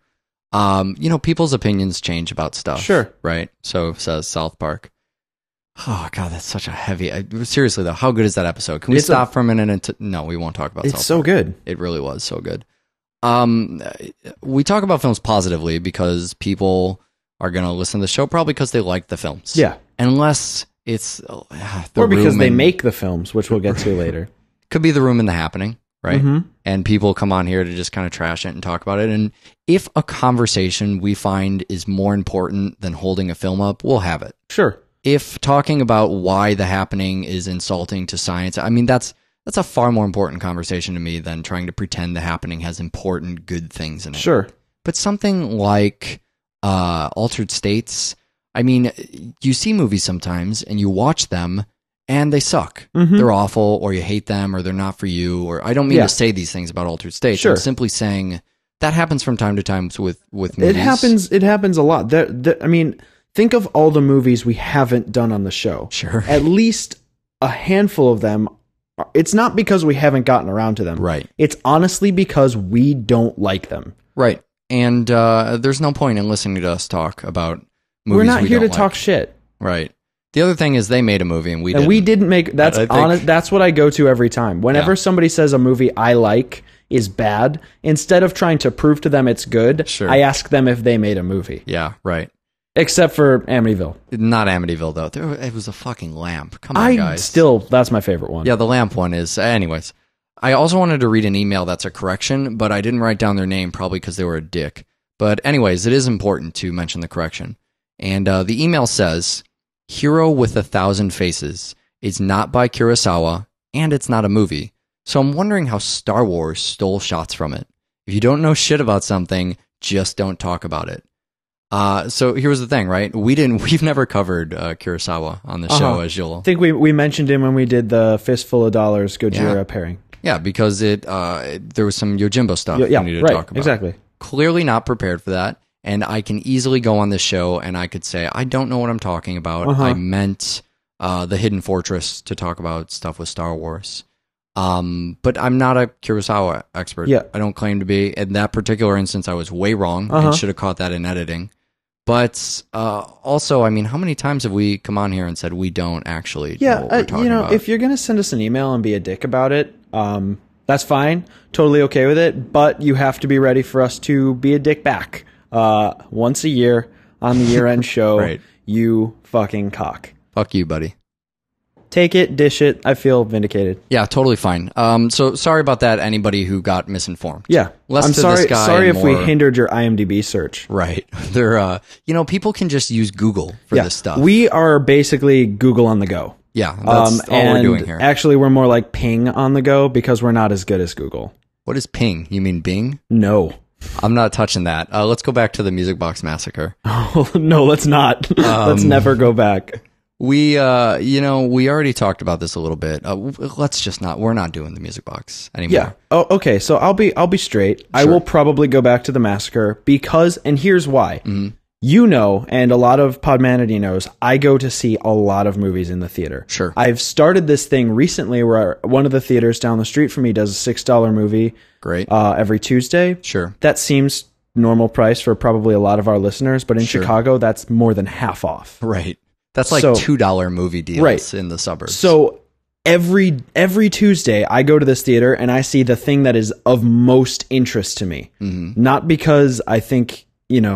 People's opinions change about stuff. Sure. Right? So says South Park. Oh, God, that's such a heavy... seriously, though, how good is that episode? Can we stop for a minute? No, we won't talk about South It's so Park. good. It really was so good. We talk about films positively because people are going to listen to the show probably because they like the films. Yeah. Unless it's or because they make the films, which we'll get to later. Could be The Room and The Happening, right? Mm-hmm. And people come on here to just kind of trash it and talk about it. And if a conversation we find is more important than holding a film up, we'll have it. Sure. If talking about why The Happening is insulting to science, I mean, that's a far more important conversation to me than trying to pretend The Happening has important, good things in it. Sure. But something like Altered States, I mean, you see movies sometimes and you watch them and they suck. Mm-hmm. They're awful, or you hate them, or they're not for you. Or I don't mean to say these things about Altered States. Sure. I'm simply saying that happens from time to time with movies. It happens a lot. I mean, think of all the movies we haven't done on the show. Sure. At least a handful of them. It's not because we haven't gotten around to them. Right. It's honestly because we don't like them. Right. And there's no point in listening to us talk about movies. We're not here to don't talk like. shit. Right. The other thing is they made a movie and we didn't. We didn't make. That's honest. That's what I go to every time. Whenever somebody says a movie I like is bad, instead of trying to prove to them it's good, Sure. I ask them if they made a movie. Yeah, right. Except for Amityville. Not Amityville, though. It was a fucking lamp. Come on, guys. That's my favorite one. Yeah, the lamp one is. Anyways, I also wanted to read an email that's a correction, but I didn't write down their name, probably because they were a dick. But anyways, it is important to mention the correction. And the email says, Hero with 1,000 Faces is not by Kurosawa, and it's not a movie. So I'm wondering how Star Wars stole shots from it. If you don't know shit about something, just don't talk about it. So here's the thing, right? We've never covered Kurosawa on the show, as you'll... I think we mentioned him when we did the Fistful of Dollars Gojira pairing. Yeah, because there was some Yojimbo stuff we needed to talk about. Exactly. Clearly not prepared for that. And I can easily go on this show and I could say, I don't know what I'm talking about. I meant The Hidden Fortress to talk about stuff with Star Wars. But I'm not a Kurosawa expert. Yeah. I don't claim to be. In that particular instance, I was way wrong and should have caught that in editing. But also, I mean, how many times have we come on here and said we don't actually know what we're talking about? If you're going to send us an email and be a dick about it, that's fine. Totally okay with it. But you have to be ready for us to be a dick back. Once a year on the year-end show, Right. You fucking cock. Fuck you, buddy. Take it, dish it. I feel vindicated. Yeah, totally fine. So sorry about that, anybody who got misinformed. Yeah. Less I'm to sorry, this guy sorry and if we more- hindered your IMDb search. Right. They're, people can just use Google for this stuff. We are basically Google on the go. Yeah, that's all we're doing here. Actually, we're more like Ping on the go because we're not as good as Google. What is Ping? You mean Bing? No. I'm not touching that. Let's go back to the Music Box Massacre. No, let's not. Let's never go back. We already talked about this a little bit. Let's just not. We're not doing the Music Box anymore. Yeah. Oh, okay. So I'll be straight. I will probably go back to the massacre because, and here's why. Mm-hmm. You know, and a lot of Podmanity knows, I go to see a lot of movies in the theater. Sure. I've started this thing recently where one of the theaters down the street from me does a $6 movie. Great. Every Tuesday. Sure. That seems normal price for probably a lot of our listeners, but in Chicago, that's more than half off. Right. That's like $2 movie deals in the suburbs. So every Tuesday, I go to this theater and I see the thing that is of most interest to me. Mm-hmm. Not because I think,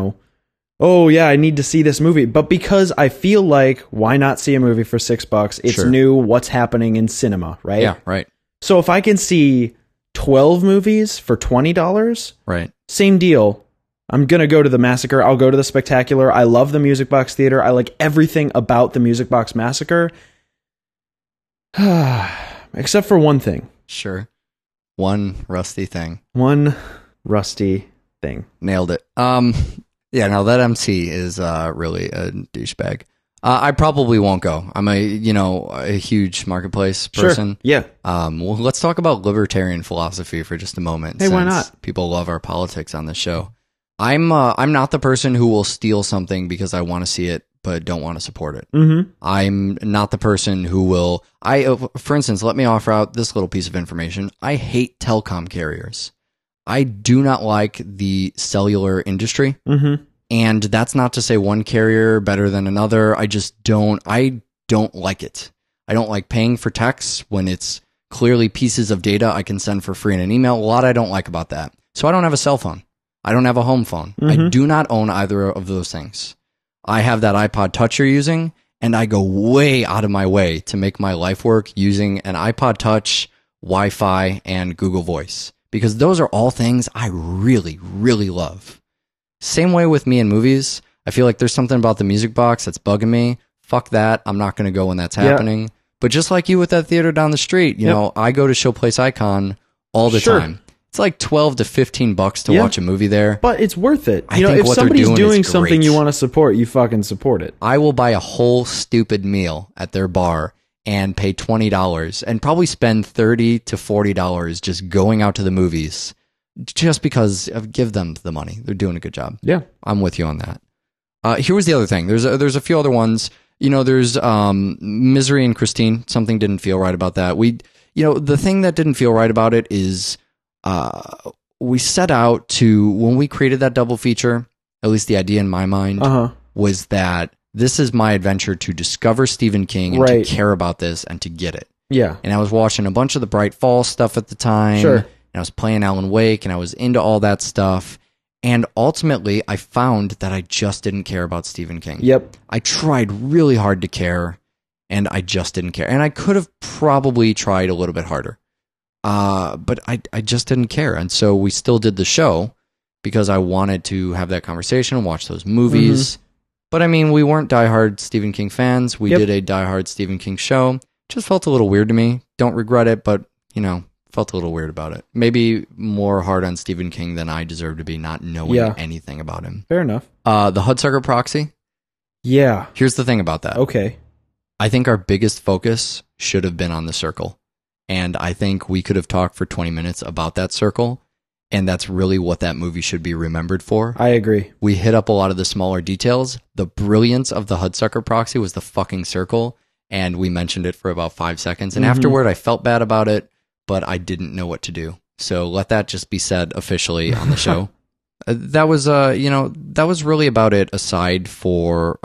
oh yeah, I need to see this movie, but because I feel like, why not see a movie for $6? It's new. What's happening in cinema, right? Yeah, right. So if I can see 12 movies for $20, right, same deal. I'm going to go to the Massacre. I'll go to the Spectacular. I love the Music Box Theater. I like everything about the Music Box Massacre. Except for one thing. Sure. One rusty thing. One rusty thing. Nailed it. Yeah, no, that MC is really a douchebag. I probably won't go. I'm a huge marketplace person. Sure. Yeah. Well, let's talk about libertarian philosophy for just a moment. Hey, why not? People love our politics on this show. I'm not the person who will steal something because I want to see it but don't want to support it. Mm-hmm. I'm not the person who will. For instance, let me offer out this little piece of information. I hate telecom carriers. I do not like the cellular industry. Mm-hmm. And that's not to say one carrier better than another. I don't like it. I don't like paying for text when it's clearly pieces of data I can send for free in an email. A lot I don't like about that. So I don't have a cell phone. I don't have a home phone. I do not own either of those things. I have that iPod Touch you're using, and I go way out of my way to make my life work using an iPod Touch, Wi-Fi, and Google Voice, because those are all things I really, really love. Same way with me in movies. I feel like there's something about the music box that's bugging me. Fuck that. I'm not going to go when that's happening. But just like you with that theater down the street, you know, I go to Showplace Icon all the time. It's like $12 to $15 to watch a movie there. But it's worth it. I You know, think if what they're somebody's doing doing is something great. you want to support, you fucking support it. I will buy a whole stupid meal at their bar and pay $20 and probably spend $30 to $40 just going out to the movies just because give them the money. They're doing a good job. Yeah. I'm with you on that. Here was the other thing. There's a few other ones. You know, there's Misery and Christine. Something didn't feel right about that. The thing that didn't feel right about it is we set out to, when we created that double feature, at least the idea in my mind was that this is my adventure to discover Stephen King and to care about this and to get it. Yeah. And I was watching a bunch of the Bright Falls stuff at the time. Sure. And I was playing Alan Wake and I was into all that stuff. And ultimately, I found that I just didn't care about Stephen King. Yep. I tried really hard to care, and I just didn't care. And I could have probably tried a little bit harder. But I just didn't care. And so we still did the show because I wanted to have that conversation and watch those movies. But I mean, we weren't diehard Stephen King fans. We did a diehard Stephen King show. Just felt a little weird to me. Don't regret it, but, you know, felt a little weird about it. Maybe more hard on Stephen King than I deserve to be, not knowing anything about him. Fair enough. The Hudsucker Proxy. Yeah. Here's the thing about that. Okay. I think our biggest focus should have been on the circle. And I think we could have talked for 20 minutes about that circle. And that's really what that movie should be remembered for. I agree. We hit up a lot of the smaller details. The brilliance of the Hudsucker Proxy was the fucking circle. And we mentioned it for about 5 seconds. And afterward, I felt bad about it, but I didn't know what to do. So let that just be said officially on the show. That was really about it aside for,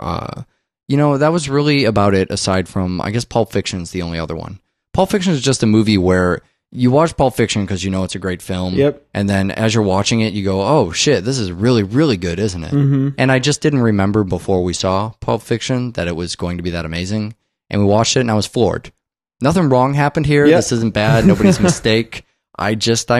that was really about it aside from, I guess Pulp Fiction's the only other one. Pulp Fiction is just a movie where you watch Pulp Fiction because you know it's a great film. Yep. And then as you're watching it, you go, oh shit, this is really, really good, isn't it? And I just didn't remember before we saw Pulp Fiction that it was going to be that amazing. And we watched it and I was floored. Nothing wrong happened here. Yep. This isn't bad. Nobody's mistake. I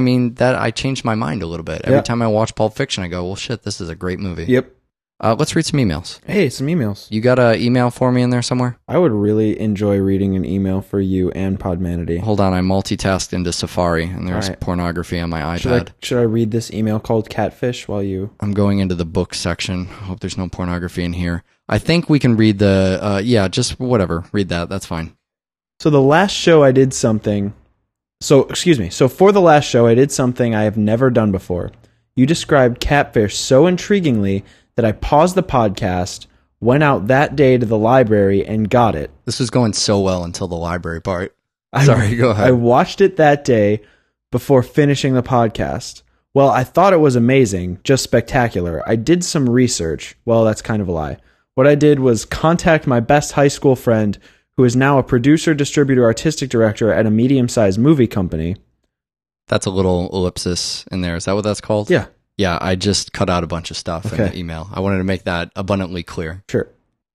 changed my mind a little bit. Every time I watch Pulp Fiction, I go, well, shit, this is a great movie. Yep. Let's read some emails. Hey, some emails. You got an email for me in there somewhere? I would really enjoy reading an email for you and Podmanity. Hold on, I multitasked into Safari, and there's pornography on my iPad. Should I read this email called Catfish while you... I'm going into the book section. I hope there's no pornography in here. I think we can read the... just whatever. Read that. That's fine. So the last show I did something... So for the last show, I did something I have never done before. You described Catfish so intriguingly that I paused the podcast, went out that day to the library, and got it. This was going so well until the library part. Sorry, go ahead. I watched it that day before finishing the podcast. Well, I thought it was amazing, just spectacular. I did some research. Well, that's kind of a lie. What I did was contact my best high school friend, who is now a producer, distributor, artistic director at a medium-sized movie company. That's a little ellipsis in there. Is that what that's called? Yeah. Yeah, I just cut out a bunch of stuff in the email. I wanted to make that abundantly clear. Sure.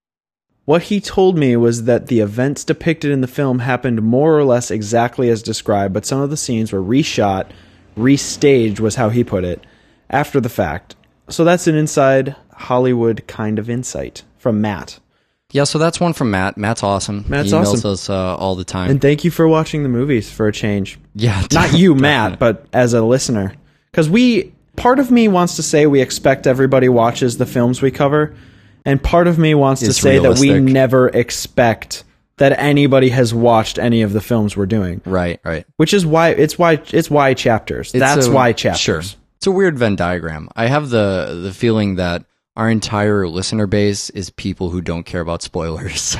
What he told me was that the events depicted in the film happened more or less exactly as described, but some of the scenes were reshot, restaged was how he put it, after the fact. So that's an inside Hollywood kind of insight from Matt. Yeah, so that's one from Matt. Matt's awesome. Matt's he emails awesome. us all the time. And thank you for watching the movies for a change. Yeah. Not you, Matt, but as a listener. Because part of me wants to say we expect everybody watches the films we cover, and part of me wants to say that we never expect that anybody has watched any of the films we're doing. Right. Which is why it's why chapters. That's why chapters. Sure. It's a weird Venn diagram. I have the feeling that our entire listener base is people who don't care about spoilers.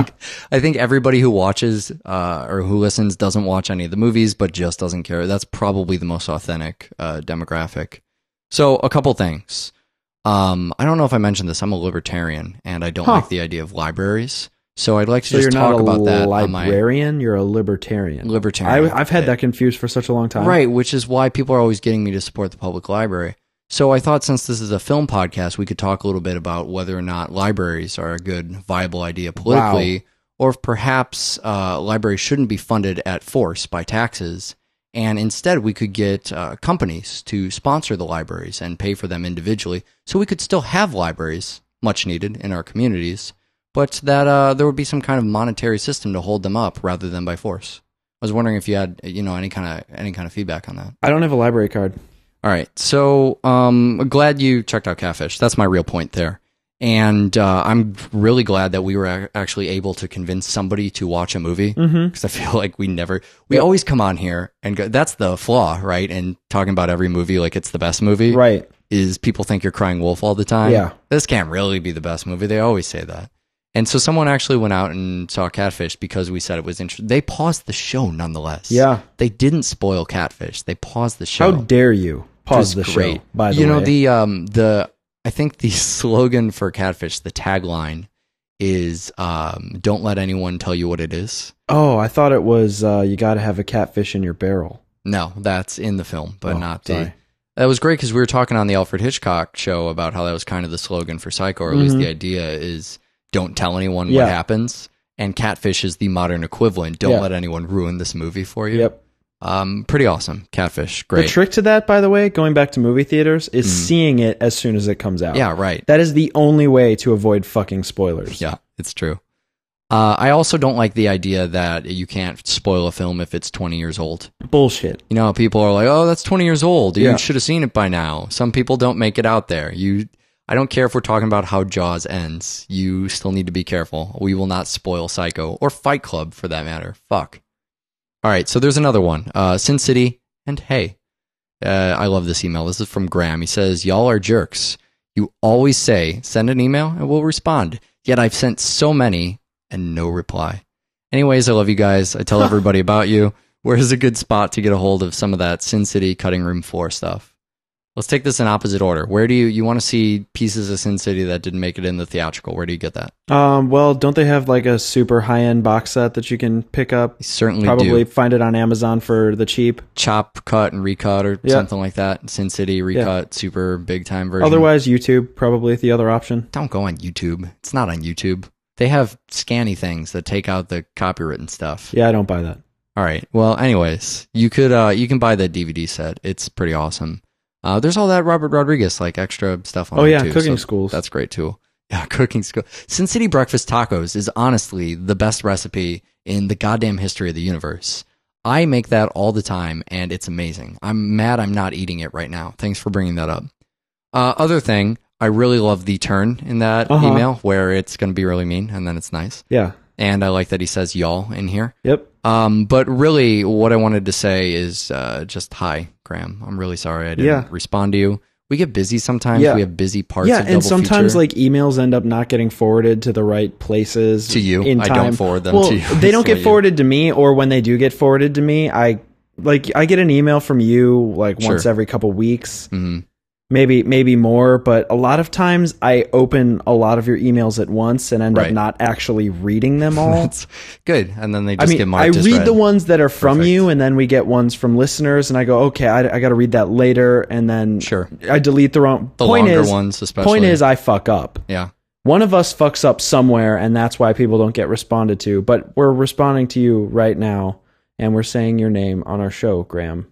I think everybody who watches or who listens doesn't watch any of the movies, but just doesn't care. That's probably the most authentic demographic. So a couple things. I don't know if I mentioned this. I'm a libertarian, and I don't like the idea of libraries. So I'd like to So just you're not talk a about that on my librarian, you're a libertarian. I've had that confused for such a long time. Right, which is why people are always getting me to support the public library. So I thought since this is a film podcast, we could talk a little bit about whether or not libraries are a good, viable idea politically, or if perhaps libraries shouldn't be funded at force by taxes, and instead we could get companies to sponsor the libraries and pay for them individually, so we could still have libraries, much needed in our communities, but that there would be some kind of monetary system to hold them up rather than by force. I was wondering if you had, any kind of feedback on that. I don't have a library card. All right, so glad you checked out Catfish. That's my real point there. And I'm really glad that we were actually able to convince somebody to watch a movie, because I feel like we always come on here and go, that's the flaw, right? And talking about every movie like it's the best movie, right? Is people think you're crying wolf all the time. Yeah, this can't really be the best movie. They always say that. And so someone actually went out and saw Catfish because we said it was interesting. They paused the show nonetheless. Yeah, they didn't spoil Catfish. They paused the show. How dare you pause the show? By the way, I think the slogan for Catfish, the tagline, is "Don't let anyone tell you what it is." Oh, I thought it was you got to have a catfish in your barrel. No, that's in the film, but not sorry. the. That was great because we were talking on the Alfred Hitchcock show about how that was kind of the slogan for Psycho, or at least the idea is don't tell anyone what happens. And Catfish is the modern equivalent. Don't let anyone ruin this movie for you. Yep. Pretty awesome. Catfish, great. The trick to that, by the way, going back to movie theaters, is seeing it as soon as it comes out. Yeah, right. That is the only way to avoid fucking spoilers. Yeah, it's true. I also don't like the idea that you can't spoil a film if it's 20 years old. Bullshit. People are like, oh, that's 20 years old. You should have seen it by now. Some people don't make it out there. I don't care if we're talking about how Jaws ends. You still need to be careful. We will not spoil Psycho or Fight Club for that matter. Fuck. All right, so there's another one. Sin City and Hey. I love this email. This is from Graham. He says, y'all are jerks. You always say, send an email and we'll respond. Yet I've sent so many and no reply. Anyways, I love you guys. I tell everybody about you. Where's a good spot to get a hold of some of that Sin City cutting room floor stuff? Let's take this in opposite order. Where do you want to see pieces of Sin City that didn't make it in the theatrical? Where do you get that? Well, don't they have like a super high-end box set that you can pick up? You certainly Probably do. Find it on Amazon for the cheap. Chop, cut, and recut or something like that. Sin City, recut, super big-time version. Otherwise, YouTube, probably the other option. Don't go on YouTube. It's not on YouTube. They have scanny things that take out the copywritten stuff. Yeah, I don't buy that. All right. Well, anyways, you can buy the DVD set. It's pretty awesome. There's all that Robert Rodriguez extra stuff on there too, cooking schools. That's great too. Yeah, cooking school. Sin City breakfast tacos is honestly the best recipe in the goddamn history of the universe. I make that all the time, and it's amazing. I'm mad I'm not eating it right now. Thanks for bringing that up. Other thing, I really love the turn in that email where it's going to be really mean, and then it's nice. Yeah. And I like that he says y'all in here. Yep. But really, what I wanted to say is just hi, Graham. I'm really sorry I didn't respond to you. We get busy sometimes. We have busy parts of Double and sometimes Feature. emails end up not getting forwarded to the right places. To you. In time. I don't forward them to you. They don't get forwarded to me, or when they do get forwarded to me, I get an email from you once every couple weeks. Mm-hmm. Maybe more, but a lot of times I open a lot of your emails at once and end up not actually reading them all. That's good. And then they just get marked as I read read. the ones that are from you, and then we get ones from listeners, and I go, okay, I got to read that later, and then I delete the wrong. The longer ones, especially. Point is, I fuck up. Yeah. One of us fucks up somewhere, and that's why people don't get responded to. But we're responding to you right now, and we're saying your name on our show, Graham.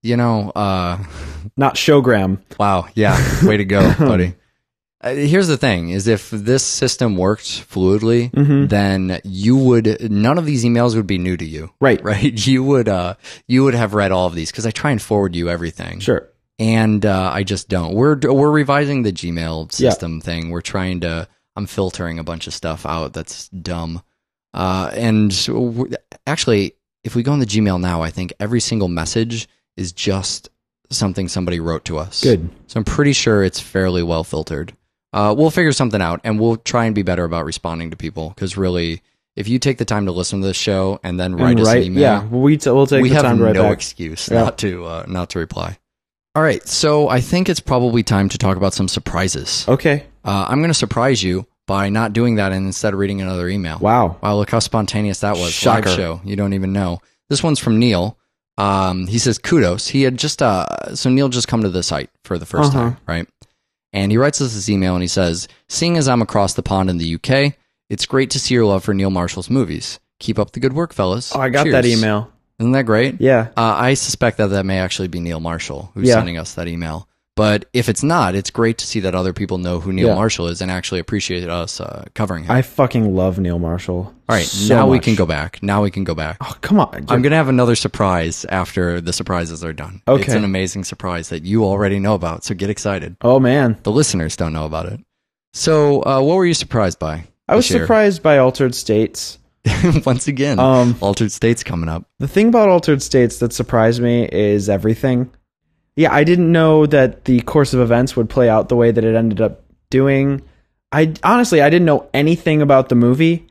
Not Showgram. Wow. Yeah. Way to go, buddy. Here's the thing is if this system worked fluidly, then none of these emails would be new to you. Right. You would have read all of these because I try and forward you everything. Sure. And I just don't. We're revising the Gmail system thing. We're trying to, I'm filtering a bunch of stuff out that's dumb. And actually, if we go on the Gmail now, I think every single message is just something somebody wrote to us. Good. So I'm pretty sure it's fairly well filtered. We'll figure something out, and we'll try and be better about responding to people, because really, if you take the time to listen to this show and then write us an email, we'll take the time to write back. We have no excuse not to reply. All right, so I think it's probably time to talk about some surprises. Okay. I'm going to surprise you by not doing that and instead reading another email. Wow. Wow, look how spontaneous that was. Shocker. Live show. You don't even know. This one's from Neil. He says, kudos. He had just, so Neil just come to the site for the first time, right? And he writes us this email and he says, seeing as I'm across the pond in the UK, it's great to see your love for Neil Marshall's movies. Keep up the good work, fellas. Oh, I got Cheers. that email. Isn't that great? Yeah. I suspect that may actually be Neil Marshall who's sending us that email. But if it's not, it's great to see that other people know who Neil Marshall is and actually appreciate us covering him. I fucking love Neil Marshall. All right, so now we much. can go back. Oh, come on. I'm going to have another surprise after the surprises are done. Okay. It's an amazing surprise that you already know about, so get excited. Oh, man. The listeners don't know about it. So what were you surprised by? I was this year? surprised by Altered States. Once again, Altered States coming up. The thing about Altered States that surprised me is everything. Yeah, I didn't know that the course of events would play out the way that it ended up doing. I didn't know anything about the movie,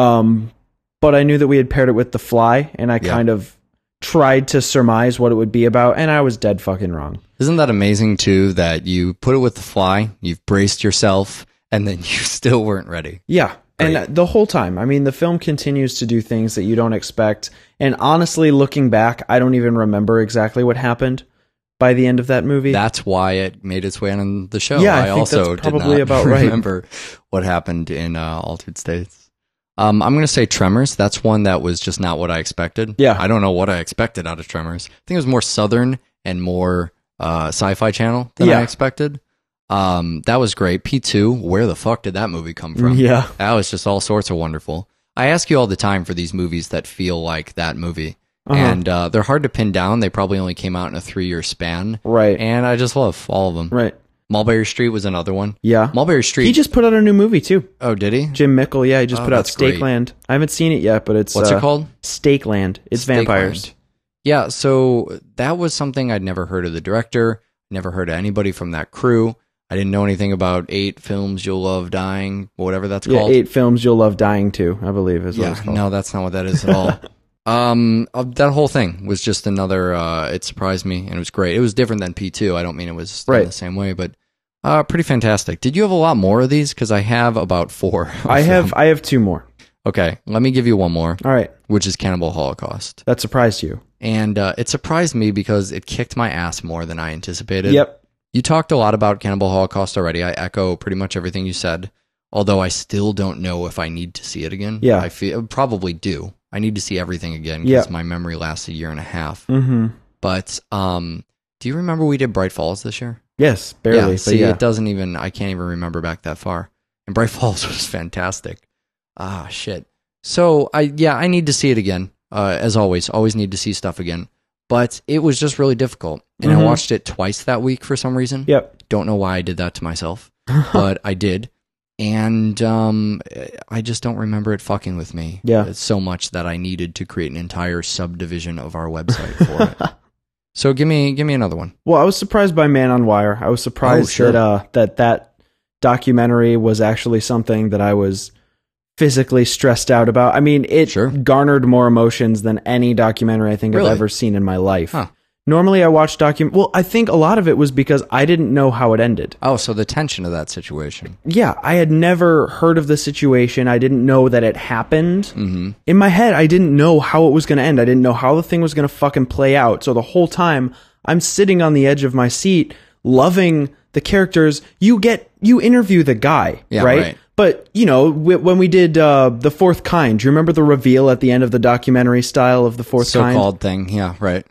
but I knew that we had paired it with The Fly, and I kind of tried to surmise what it would be about, and I was dead fucking wrong. Isn't that amazing, too, that you put it with The Fly, you've braced yourself, and then you still weren't ready? Yeah. Great. And the whole time, I mean, the film continues to do things that you don't expect. And honestly, looking back, I don't even remember exactly what happened by the end of that movie. That's why it made its way on the show. Yeah, I I think also that's probably did not about right. remember what happened in Altered States. I'm going to say Tremors. That's one that was just not what I expected. Yeah. I don't know what I expected out of Tremors. I think it was more Southern and more Sci-Fi Channel than I expected. That was great. P2, where the fuck did that movie come from? Yeah. That was just all sorts of wonderful. I ask you all the time for these movies that feel like that movie. And they're hard to pin down. They probably only came out in a 3-year span. Right. And I just love all of them. Right. Mulberry Street was another one. Yeah. Mulberry Street. He just put out a new movie, too. Oh, did he? Jim Mickle, yeah. He just put out that's great. Stakeland. I haven't seen it yet, but it's... What's it called? Stakeland. It's Stakeland. vampires. Yeah, so that was something I'd never heard of the director, never heard of anybody from that crew. I didn't know anything about 8 Films You'll Love Dying, whatever that's Yeah, called. 8 Films You'll Love Dying To, I believe is what it's called. No, that's not what that is at all. That whole thing was just another, it surprised me, and it was great. It was different than P2. I don't mean it was in the same way, but pretty fantastic. Did you have a lot more of these? Because I have about 4. I have 2 more. Okay, let me give you one more, All right. which is Cannibal Holocaust. That surprised you. And it surprised me because it kicked my ass more than I anticipated. Yep. You talked a lot about Cannibal Holocaust already. I echo pretty much everything you said, although I still don't know if I need to see it again. Yeah. I probably do. I need to see everything again because my memory lasts a year and a half. Mm-hmm. But do you remember we did Bright Falls this year? Yes, barely. Yeah, but see, yeah. it doesn't even, I can't even remember back that far. And Bright Falls was fantastic. Ah, shit. So, I need to see it again. As always need to see stuff again. But it was just really difficult. And I watched it twice that week for some reason. Yep. Don't know why I did that to myself, but I did. And I just don't remember it fucking with me. Yeah. It's so much that I needed to create an entire subdivision of our website for it. So give me another one. Well, I was surprised by Man on Wire. I was surprised that documentary was actually something that I was physically stressed out about. I mean, it garnered more emotions than any documentary I think I've ever seen in my life. Huh. Normally I watch well, I think a lot of it was because I didn't know how it ended. Oh, so the tension of that situation. Yeah, I had never heard of the situation. I didn't know that it happened. Mm-hmm. In my head, I didn't know how it was going to end. I didn't know how the thing was going to fucking play out. So the whole time, I'm sitting on the edge of my seat, loving the characters. You interview the guy, right? But, you know, when we did The Fourth Kind, do you remember the reveal at the end of the documentary style of The Fourth Kind? So-called thing, yeah, right.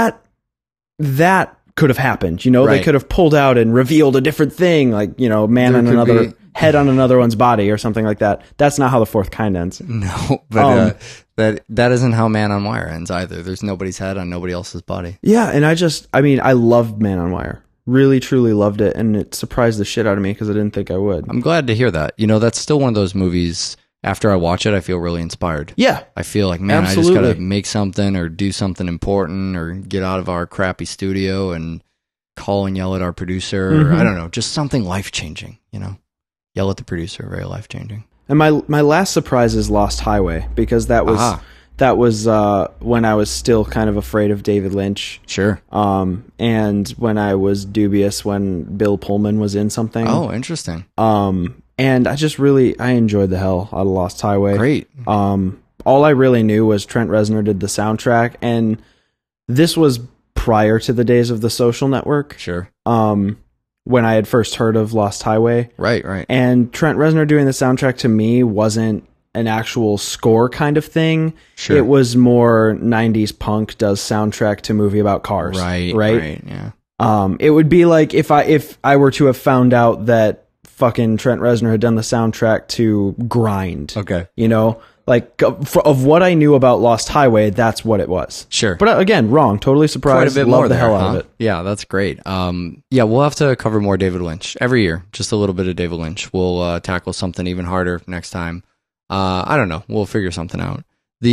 That could have happened. You know, they could have pulled out and revealed a different thing, like, you know, head on another one's body or something like that. That's not how The Fourth Kind ends. No, but that isn't how Man on Wire ends either. There's nobody's head on nobody else's body. Yeah, and I loved Man on Wire. Really, truly loved it, and it surprised the shit out of me because I didn't think I would. I'm glad to hear that. You know, that's still one of those movies, after I watch it, I feel really inspired. Yeah. I feel like, man, Absolutely. I just got to make something or do something important or get out of our crappy studio and call and yell at our producer. Or, I don't know, just something life-changing, you know? Yell at the producer, very life-changing. And my last surprise is Lost Highway, because that was when I was still kind of afraid of David Lynch. Sure. And when I was dubious when Bill Pullman was in something. Oh, interesting. And I enjoyed the hell out of Lost Highway. Great. All I really knew was Trent Reznor did the soundtrack, and this was prior to the days of The Social Network. Sure. When I had first heard of Lost Highway. Right. And Trent Reznor doing the soundtrack to me wasn't an actual score kind of thing. Sure. It was more 90s punk does soundtrack to movie about cars. Right. Yeah. It would be like if I were to have found out that fucking Trent Reznor had done the soundtrack to Grind. Okay. You know, like of what I knew about Lost Highway, that's what it was. Sure. But again, wrong. Totally surprised. Quite a bit Love more the there, hell huh? out of it. Yeah, that's great. Yeah, we'll have to cover more David Lynch every year. Just a little bit of David Lynch. We'll tackle something even harder next time. I don't know. We'll figure something out.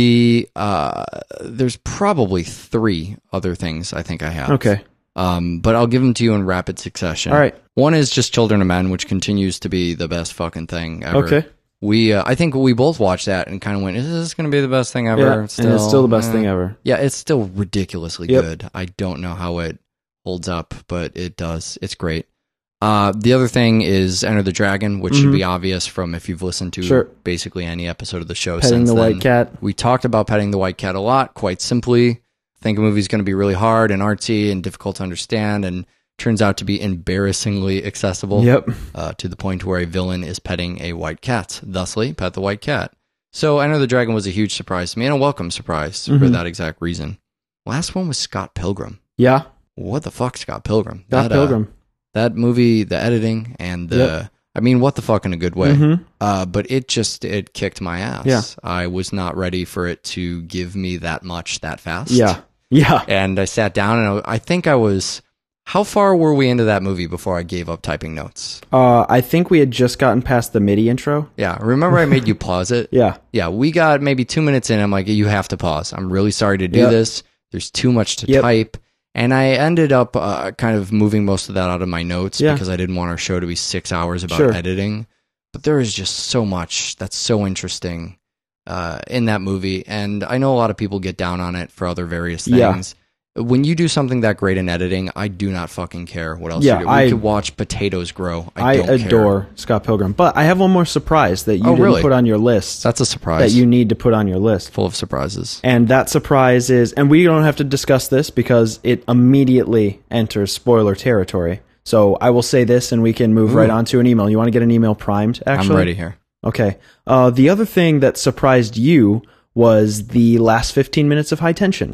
There's probably 3 other things I think I have. Okay. But I'll give them to you in rapid succession. All right. One is just Children of Men, which continues to be the best fucking thing ever. Okay. I think we both watched that and kind of went, is this going to be the best thing ever? Yeah, and it's still the best thing ever. Yeah, it's still ridiculously Yep. good. I don't know how it holds up, but it does. It's great. The other thing is Enter the Dragon, which should be obvious from if you've listened to basically any episode of the show Petting since the then. White Cat. We talked about Petting the White Cat a lot, quite simply. I think a movie's going to be really hard and artsy and difficult to understand, and turns out to be embarrassingly accessible. Yep. To the point where a villain is petting a white cat. Thusly, Pet the White Cat. So Enter the Dragon was a huge surprise to me, and a welcome surprise for that exact reason. Last one was Scott Pilgrim. Yeah. What the fuck, Scott Pilgrim? Scott Pilgrim. That movie, the editing, and the... I mean, what the fuck in a good way. But it kicked my ass. Yeah. I was not ready for it to give me that much that fast. Yeah. And I sat down, and I think I was... How far were we into that movie before I gave up typing notes? I think we had just gotten past the MIDI intro. Yeah. Remember I made you pause it? Yeah. Yeah, we got maybe 2 minutes in. I'm like, you have to pause. I'm really sorry to do this. There's too much to type. And I ended up kind of moving most of that out of my notes because I didn't want our show to be 6 hours about editing. But there is just so much that's so interesting in that movie. And I know a lot of people get down on it for other various things. Yeah. When you do something that great in editing, I do not fucking care what else you do. We could watch potatoes grow. I don't adore care. Scott Pilgrim. But I have one more surprise that you didn't put on your list. That's a surprise. That you need to put on your list. Full of surprises. And that surprise is, and we don't have to discuss this because it immediately enters spoiler territory. So I will say this and we can move right on to an email. You want to get an email primed, actually? I'm ready here. Okay. The other thing that surprised you was the last 15 minutes of High Tension.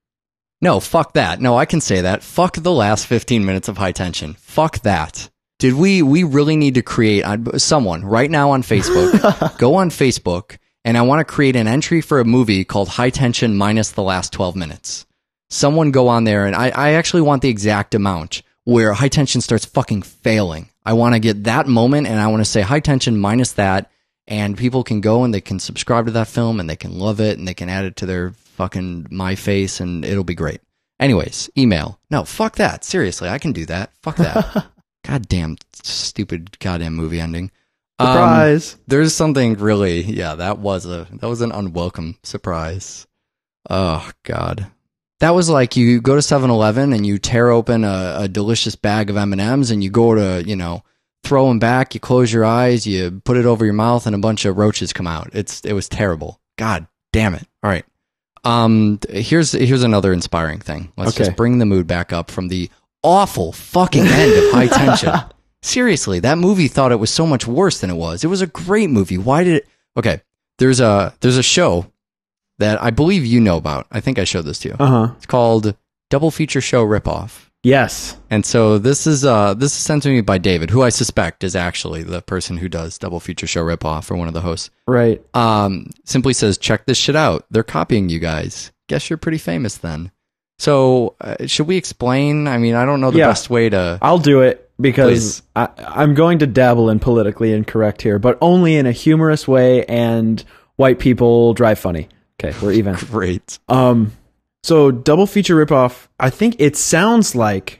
No, fuck that. No, I can say that. Fuck the last 15 minutes of High Tension. Fuck that. Did we really need to create someone right now on Facebook, go on Facebook, and I want to create an entry for a movie called High Tension minus the last 12 minutes. Someone go on there, and I actually want the exact amount where High Tension starts fucking failing. I want to get that moment, and I want to say High Tension minus that, and people can go and they can subscribe to that film, and they can love it, and they can add it to their fucking my face, and it'll be great. Anyways, email. No, fuck that. Seriously, I can do that. Fuck that. Goddamn stupid goddamn movie ending. Surprise. There's something really, that was an unwelcome surprise. Oh God. That was like you go to 7-Eleven and you tear open a delicious bag of M&Ms and you go to, throw them back, you close your eyes, you put it over your mouth and a bunch of roaches come out. It was terrible. God damn it. All right. Here's another inspiring thing. Let's just bring the mood back up from the awful fucking end of High Tension. Seriously, that movie thought it was so much worse than it was. It was a great movie. Why did it? Okay, there's a show that I believe you know about. I think I showed this to you. It's called Double Feature Show Ripoff. Yes. And so this is sent to me by David, who I suspect is actually the person who does Double Feature Show Ripoff, or one of the hosts. Right. Simply says, check this shit out. They're copying you guys. Guess you're pretty famous then. So should we explain? I mean, I don't know the best way to... I'll do it because I'm going to dabble in politically incorrect here, but only in a humorous way, and white people drive funny. Okay, we're even. Great. So Double Feature Ripoff, I think it sounds like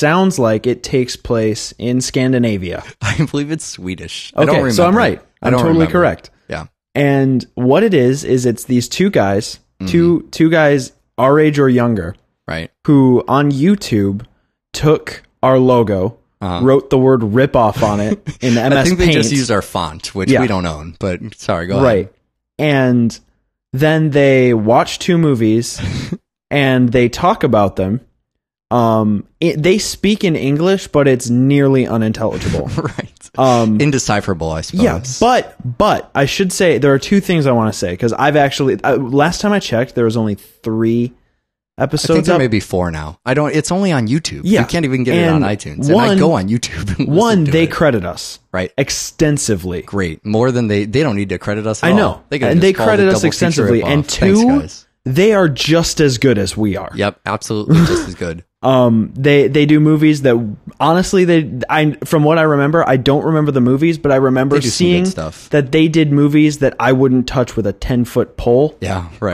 it takes place in Scandinavia. I believe it's Swedish. Okay, I don't remember. so I'm right. I'm totally correct. Yeah. And what it is it's these two guys, two guys our age or younger, right, who on YouTube took our logo, wrote the word ripoff on it in MS I think they Paint. just used our font, which Yeah. we don't own. But sorry, go ahead. Right. And then they watch 2 movies and they talk about them. They speak in English, but it's nearly unintelligible. Right. Indecipherable, I suppose. Yeah, but I should say there are 2 things I want to say because I've actually last time I checked there was only 3 I think episodes there up. may be 4 now. It's only on YouTube. Yeah. You can't even get it And on iTunes. And I go on YouTube. And One, listen to they it. credit us Right. extensively. Great. More than they don't need to credit us at I all. know, They could and just they call it a credit us double feature extensively. rip-off. And Thanks, 2, guys. they are just as good as we are. Yep, absolutely just as good. They do movies that honestly from what I remember, I don't remember the movies, but I remember They do some seeing good stuff. that they did movies that I wouldn't touch with a 10-foot pole. Yeah, right.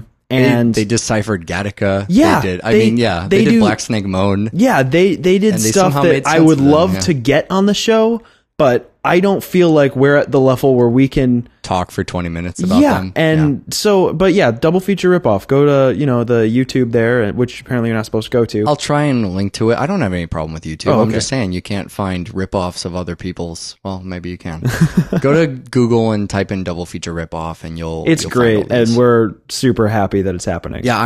And they deciphered Gattaca. Yeah, they did. they They did do- Black Snake Moan. yeah, they did And they stuff somehow made that I sense would of them, love yeah. to get on the show, but I don't feel like we're at the level where we can. Talk for 20 minutes about Yeah, them. and so, but yeah, double feature ripoff. Go to the YouTube there, which apparently you're not supposed to go to. I'll try and link to it. I don't have any problem with YouTube. Oh, I'm okay. just saying you can't find ripoffs of other people's. Well, maybe you can. Go to Google and type in double feature ripoff, and you'll. It's find great, all these. and we're super happy that it's happening. Yeah,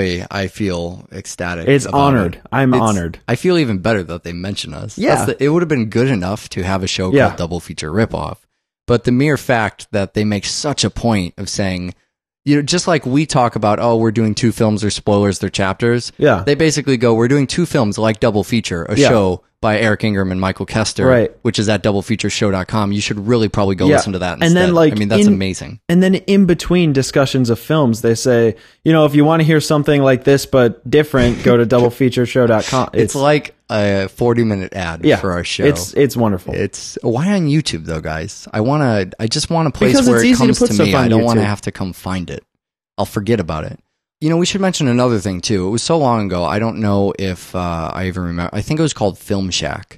I feel ecstatic. It's about honored. it. I'm honored. I feel even better that they mention us. Yeah. It would have been good enough to have a show Yeah. called Double Feature Ripoff. But the mere fact that they make such a point of saying, just like we talk about, we're doing 2 films, they're spoilers, they're chapters. Yeah. They basically go, we're doing 2 films like Double Feature, a Yeah. show by Eric Ingram and Michael Kester, Right. which is at doublefeatureshow.com. You should really probably go Yeah. listen to that And instead. then, like, that's amazing. And then in between discussions of films, they say, if you want to hear something like this but different, go to doublefeatureshow.com. It's like a 40-minute ad yeah, for our show. It's wonderful. It's why on YouTube though, guys? I just want a place Because where it's it easy to comes put to stuff me. on I don't want to YouTube. have to come find it. I'll forget about it. We should mention another thing too. It was so long ago. I don't know if I even remember. I think it was called Film Shack,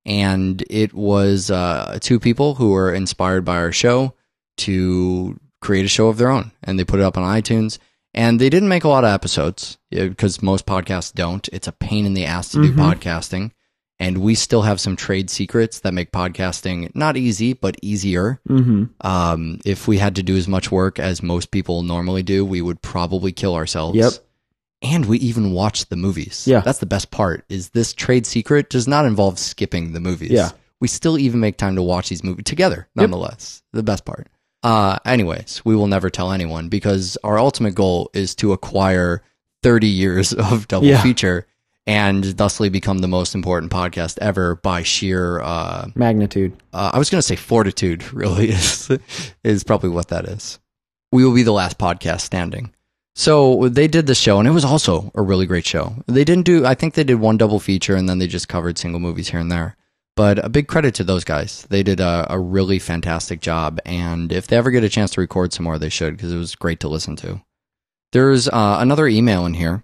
and it was 2 people who were inspired by our show to create a show of their own, and they put it up on iTunes. And they didn't make a lot of episodes because most podcasts don't. It's a pain in the ass to do podcasting. And we still have some trade secrets that make podcasting not easy, but easier. If we had to do as much work as most people normally do, we would probably kill ourselves. Yep. And we even watch the movies. Yeah. That's the best part, is this trade secret does not involve skipping the movies. Yeah. We still even make time to watch these movies together, nonetheless. The best part. Anyways, we will never tell anyone because our ultimate goal is to acquire 30 years of double Yeah. feature and thusly become the most important podcast ever by sheer magnitude. I was going to say fortitude, really, is probably what that is. We will be the last podcast standing. So they did the show, and it was also a really great show. I think they did 1 double feature, and then they just covered single movies here and there. But a big credit to those guys. They did a really fantastic job, and if they ever get a chance to record some more, they should, because it was great to listen to. There's another email in here.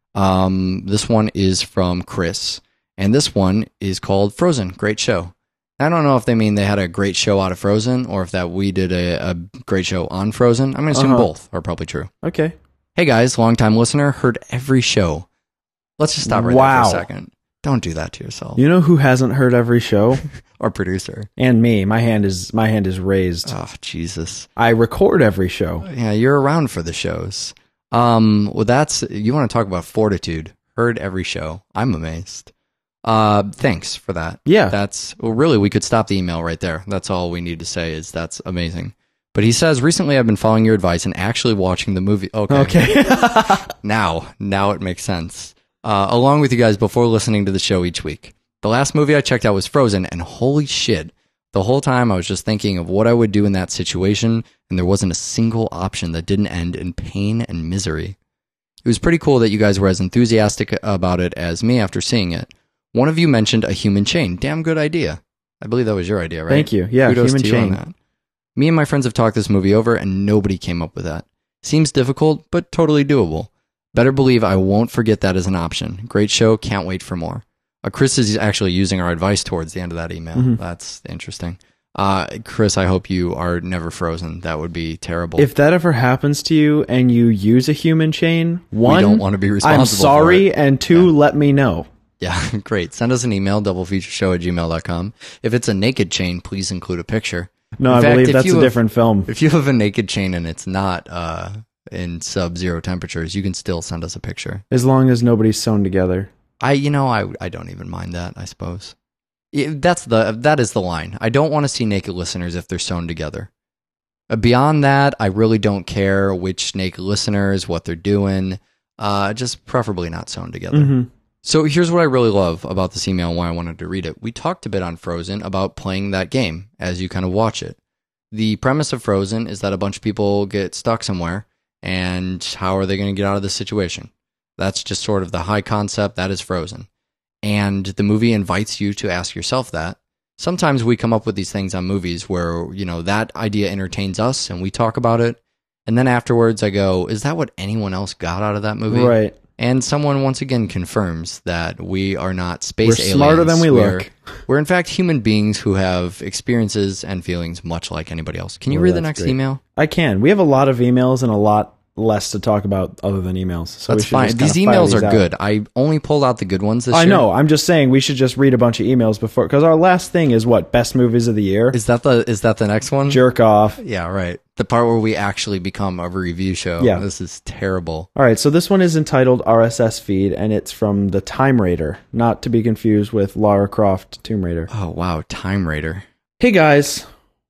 This one is from Chris, and this one is called Frozen. Great show. I don't know if they mean they had a great show out of Frozen, or if that we did a great show on Frozen. I'm going to assume both are probably true. Okay. Hey guys, long-time listener, heard every show. Let's just stop right there Wow. for a second. Don't do that to yourself. You know who hasn't heard every show? Or producer. And me. My hand is raised. Oh, Jesus. I record every show. Yeah, you're around for the shows. Well, you want to talk about fortitude. Heard every show. I'm amazed. Thanks for that. Yeah. Really, we could stop the email right there. That's all we need to say is that's amazing. But he says, recently I've been following your advice and actually watching the movie. Okay. Now it makes sense. Along with you guys before listening to the show each week. The last movie I checked out was Frozen, and holy shit, the whole time I was just thinking of what I would do in that situation, and there wasn't a single option that didn't end in pain and misery. It was pretty cool that you guys were as enthusiastic about it as me after seeing it. One of you mentioned a human chain. Damn good idea. I believe that was your idea, right? Thank you. Yeah, Kudos human to you chain. on that. Me and my friends have talked this movie over, and nobody came up with that. Seems difficult, but totally doable. Better believe I won't forget that as an option. Great show. Can't wait for more. Chris is actually using our advice towards the end of that email. That's interesting. Chris, I hope you are never frozen. That would be terrible. If that ever happens to you and you use a human chain, one, we don't want to be responsible I'm sorry, for it. and 2, let me know. Yeah, great. Send us an email, doublefeatureshow@gmail.com. If it's a naked chain, please include a picture. No, In I fact, believe if that's you a different film. If you have a naked chain and it's not in sub-zero temperatures, you can still send us a picture. As long as nobody's sewn together. I don't even mind that, I suppose. That is the line. I don't want to see naked listeners if they're sewn together. Beyond that, I really don't care which naked listeners, what they're doing. Just preferably not sewn together. Mm-hmm. So here's what I really love about this email and why I wanted to read it. We talked a bit on Frozen about playing that game as you kind of watch it. The premise of Frozen is that a bunch of people get stuck somewhere, and how are they going to get out of this situation? That's just sort of the high concept. That is Frozen. And the movie invites you to ask yourself that. Sometimes we come up with these things on movies where, that idea entertains us and we talk about it. And then afterwards I go, is that what anyone else got out of that movie? Right. And someone once again confirms that we are not space aliens. We're smarter than we look. We're in fact human beings who have experiences and feelings much like anybody else. Can you read the next email? I can. We have a lot of emails and a lot less to talk about other than emails. So that's fine. These emails are good. I only pulled out the good ones this year. I know. I'm just saying we should just read a bunch of emails before, because our last thing is what? Best movies of the year? Is that the next one? Jerk off. Yeah, right. The part where we actually become a review show. Yeah. This is terrible. All right, so this one is entitled RSS Feed, and it's from the Time Raider, not to be confused with Lara Croft Tomb Raider. Oh, wow. Time Raider. Hey, guys.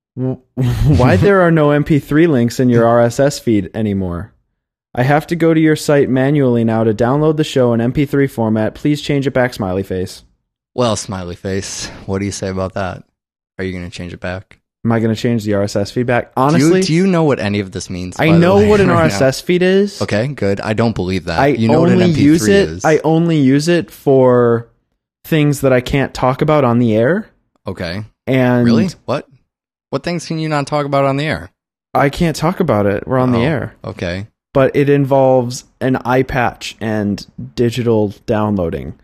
Why there are no MP3 links in your RSS feed anymore? I have to go to your site manually now to download the show in MP3 format. Please change it back, smiley face. Well, smiley face, what do you say about that? Are you going to change it back? Am I going to change the RSS feedback? Honestly, do you know what any of this means? I know what an RSS feed is. Okay, good. I don't believe that. I you know what an only MP3 use it. is. I only use it for things that I can't talk about on the air. Okay. And really? What things can you not talk about on the air? I can't talk about it. We're on the air. Okay. But it involves an eye patch and digital downloading.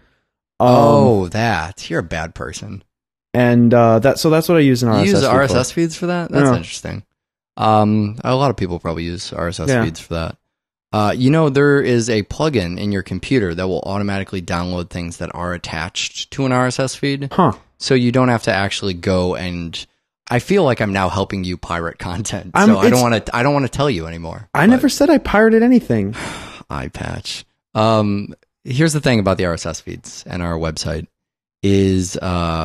That. You're a bad person. And that's what I use in RSS. You use feed RSS for. feeds for that? That's interesting. A lot of people probably use RSS feeds for that. There is a plugin in your computer that will automatically download things that are attached to an RSS feed. Huh. So you don't have to actually go and... I feel like I'm now helping you pirate content, so I don't want to tell you anymore. I never said I pirated anything. Eye patch. Here's the thing about the RSS feeds and our website is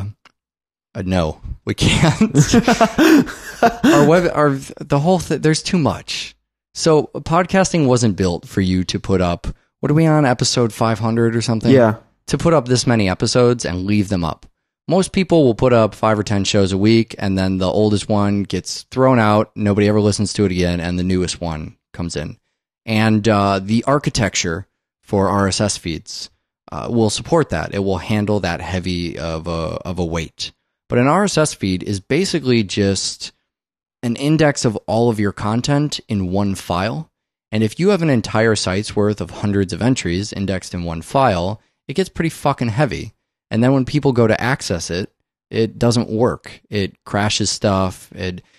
no, we can't. The whole thing, there's too much. So podcasting wasn't built for you to put up, what are we on, episode 500 or something? Yeah. To put up this many episodes and leave them up. Most people will put up 5 or 10 shows a week, and then the oldest one gets thrown out, nobody ever listens to it again, and the newest one comes in. And the architecture for RSS feeds will support that. It will handle that heavy of a weight. But an RSS feed is basically just an index of all of your content in one file. And if you have an entire site's worth of hundreds of entries indexed in one file, it gets pretty fucking heavy. And then when people go to access it, it doesn't work. It crashes stuff.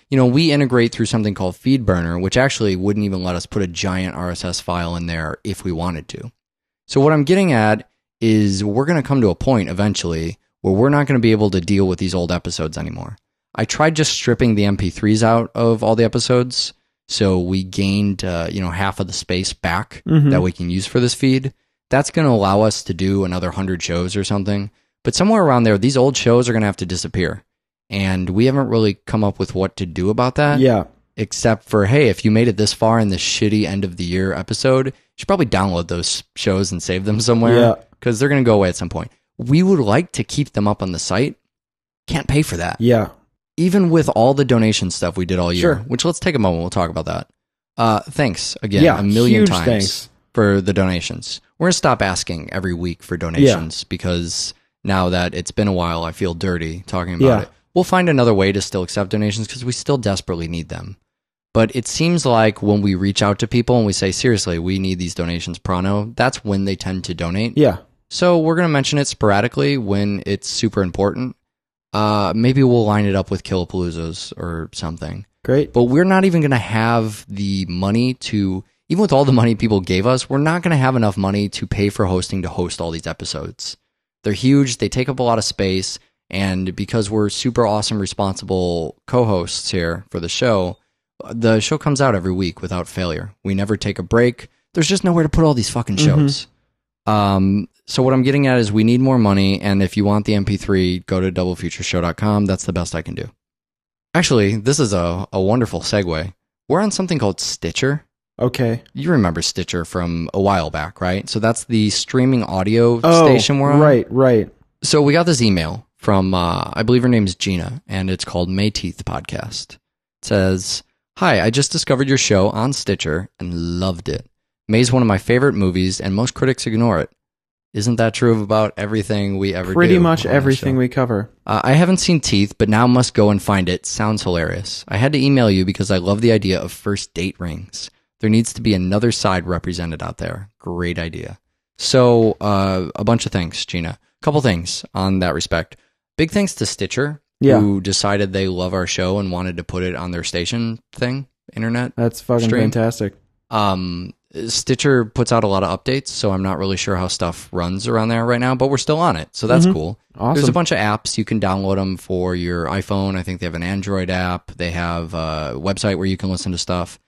We integrate through something called FeedBurner, which actually wouldn't even let us put a giant RSS file in there if we wanted to. So what I'm getting at is we're going to come to a point eventually where we're not going to be able to deal with these old episodes anymore. I tried just stripping the MP3s out of all the episodes, so we gained half of the space back that we can use for this feed. That's going to allow us to do another 100 shows or something. But somewhere around there, these old shows are going to have to disappear. And we haven't really come up with what to do about that. Yeah. Except for, hey, if you made it this far in this shitty end of the year episode, you should probably download those shows and save them somewhere. Because they're going to go away at some point. We would like to keep them up on the site. Can't pay for that. Yeah. Even with all the donation stuff we did all year. Sure. Which, let's take a moment. We'll talk about that. Thanks again. A million times. Thanks. For the donations. We're going to stop asking every week for donations because now that it's been a while, I feel dirty talking about it. We'll find another way to still accept donations because we still desperately need them. But it seems like when we reach out to people and we say, seriously, we need these donations pronto, that's when they tend to donate. Yeah. So we're going to mention it sporadically when it's super important. Maybe we'll line it up with Killapaloozas or something. Great. But we're not even going to have the money to... Even with all the money people gave us, we're not going to have enough money to pay for hosting to host all these episodes. They're huge. They take up a lot of space. And because we're super awesome, responsible co-hosts here for the show comes out every week without failure. We never take a break. There's just nowhere to put all these fucking shows. So what I'm getting at is we need more money. And if you want the MP3, go to doublefutureshow.com. That's the best I can do. Actually, this is a wonderful segue. We're on something called Stitcher. Okay. You remember Stitcher from a while back, right? So that's the streaming audio station we're on. Right. So we got this email from, I believe her name's Gina, and it's called May Teeth Podcast. It says, "Hi, I just discovered your show on Stitcher and loved it. May's one of my favorite movies, and most critics ignore it. Isn't that true of about everything we ever do? Pretty much everything we cover. I haven't seen Teeth, but now must go and find it. Sounds hilarious. I had to email you because I love the idea of first date rings. There needs to be another side represented out there. Great idea." So, a bunch of things, Gina. A couple things on that respect. Big thanks to Stitcher, who decided they love our show and wanted to put it on their station thing, internet. That's fucking stream. fantastic. Stitcher puts out a lot of updates, so I'm not really sure how stuff runs around there right now, but we're still on it, so that's cool. Awesome. There's a bunch of apps. You can download them for your iPhone. I think they have an Android app. They have a website where you can listen to stuff,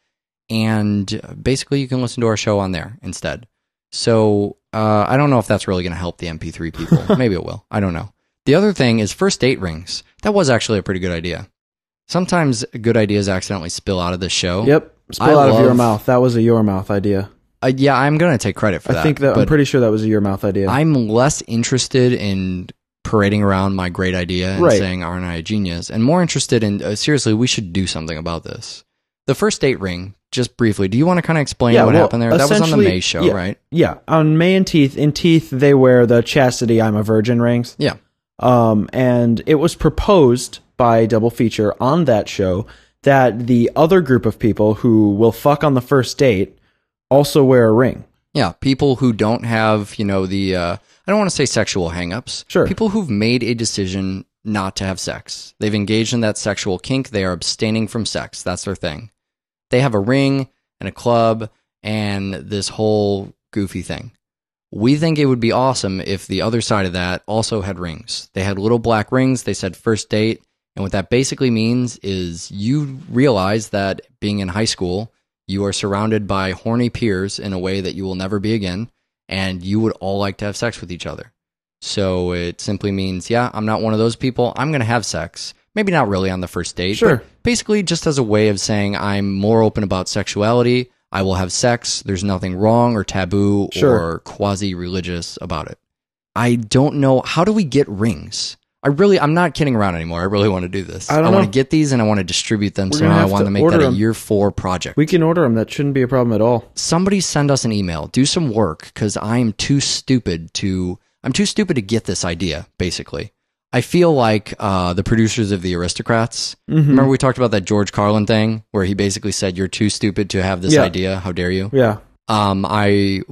and basically you can listen to our show on there instead. So I don't know if that's really going to help the MP3 people. Maybe it will. I don't know. The other thing is first date rings. That was actually a pretty good idea. Sometimes good ideas accidentally spill out of the show. Yep. Spill out of your mouth. That was a your mouth idea. Yeah, I'm going to take credit for that. I'm pretty sure that was a your mouth idea. I'm less interested in parading around my great idea and saying, aren't I a genius? And more interested in, seriously, we should do something about this. The first date ring, just briefly, do you want to kind of explain what happened there? That was on the May show, right? Yeah. On May and Teeth. In Teeth, they wear the chastity I'm a virgin rings. Yeah. And it was proposed by Double Feature on that show that the other group of people who will fuck on the first date also wear a ring. Yeah, people who don't have, the, I don't want to say sexual hangups. Sure. People who've made a decision not to have sex. They've engaged in that sexual kink. They are abstaining from sex. That's their thing. They have a ring and a club and this whole goofy thing. We think it would be awesome if the other side of that also had rings. They had little black rings. They said first date. And what that basically means is you realize that being in high school, you are surrounded by horny peers in a way that you will never be again, and you would all like to have sex with each other. So it simply means, I'm not one of those people. I'm going to have sex. Maybe not really on the first date. Sure. But basically just as a way of saying I'm more open about sexuality. I will have sex. There's nothing wrong or taboo or quasi-religious about it. I don't know. How do we get rings? I'm not kidding around anymore. I really want to do this. I want to get these and I want to distribute them. So I want to make that a year 4 project. We can order them. That shouldn't be a problem at all. Somebody send us an email. Do some work because I'm too stupid to get this idea, basically. I feel like the producers of The Aristocrats. Remember we talked about that George Carlin thing where he basically said, "You're too stupid to have this idea. How dare you?" Yeah. I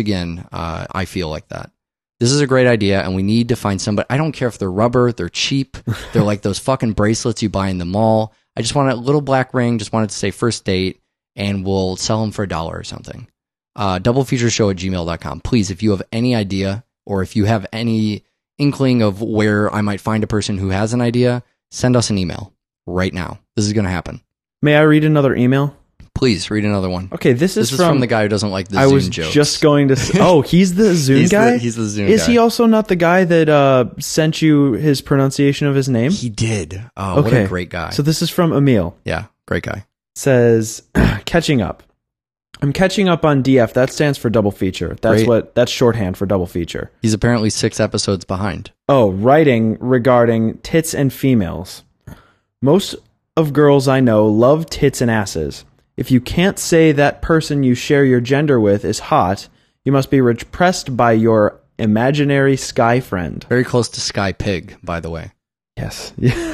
feel like that. This is a great idea, and we need to find somebody. I don't care if they're rubber, they're cheap, they're like those fucking bracelets you buy in the mall. I just want a little black ring, just want it to say first date, and we'll sell them for $1 or something. Doublefeatureshow@gmail.com. Please, if you have any idea, or if you have any inkling of where I might find a person who has an idea, send us an email right now. This is going to happen. May I read another email? Please read another one. Okay, this is from the guy who doesn't like the Zune jokes. I was just going to say, oh, he's the Zune guy? He's the Zune guy. Is he also not the guy that sent you his pronunciation of his name? He did. Oh, okay. What a great guy. So this is from Emil. Yeah, great guy. Says, catching up. I'm catching up on DF. That stands for double feature. That's shorthand for double feature. He's apparently 6 episodes behind. Oh, writing regarding tits and females. Most of girls I know love tits and asses. If you can't say that person you share your gender with is hot, you must be repressed by your imaginary sky friend. Very close to Sky Pig, by the way. Yes.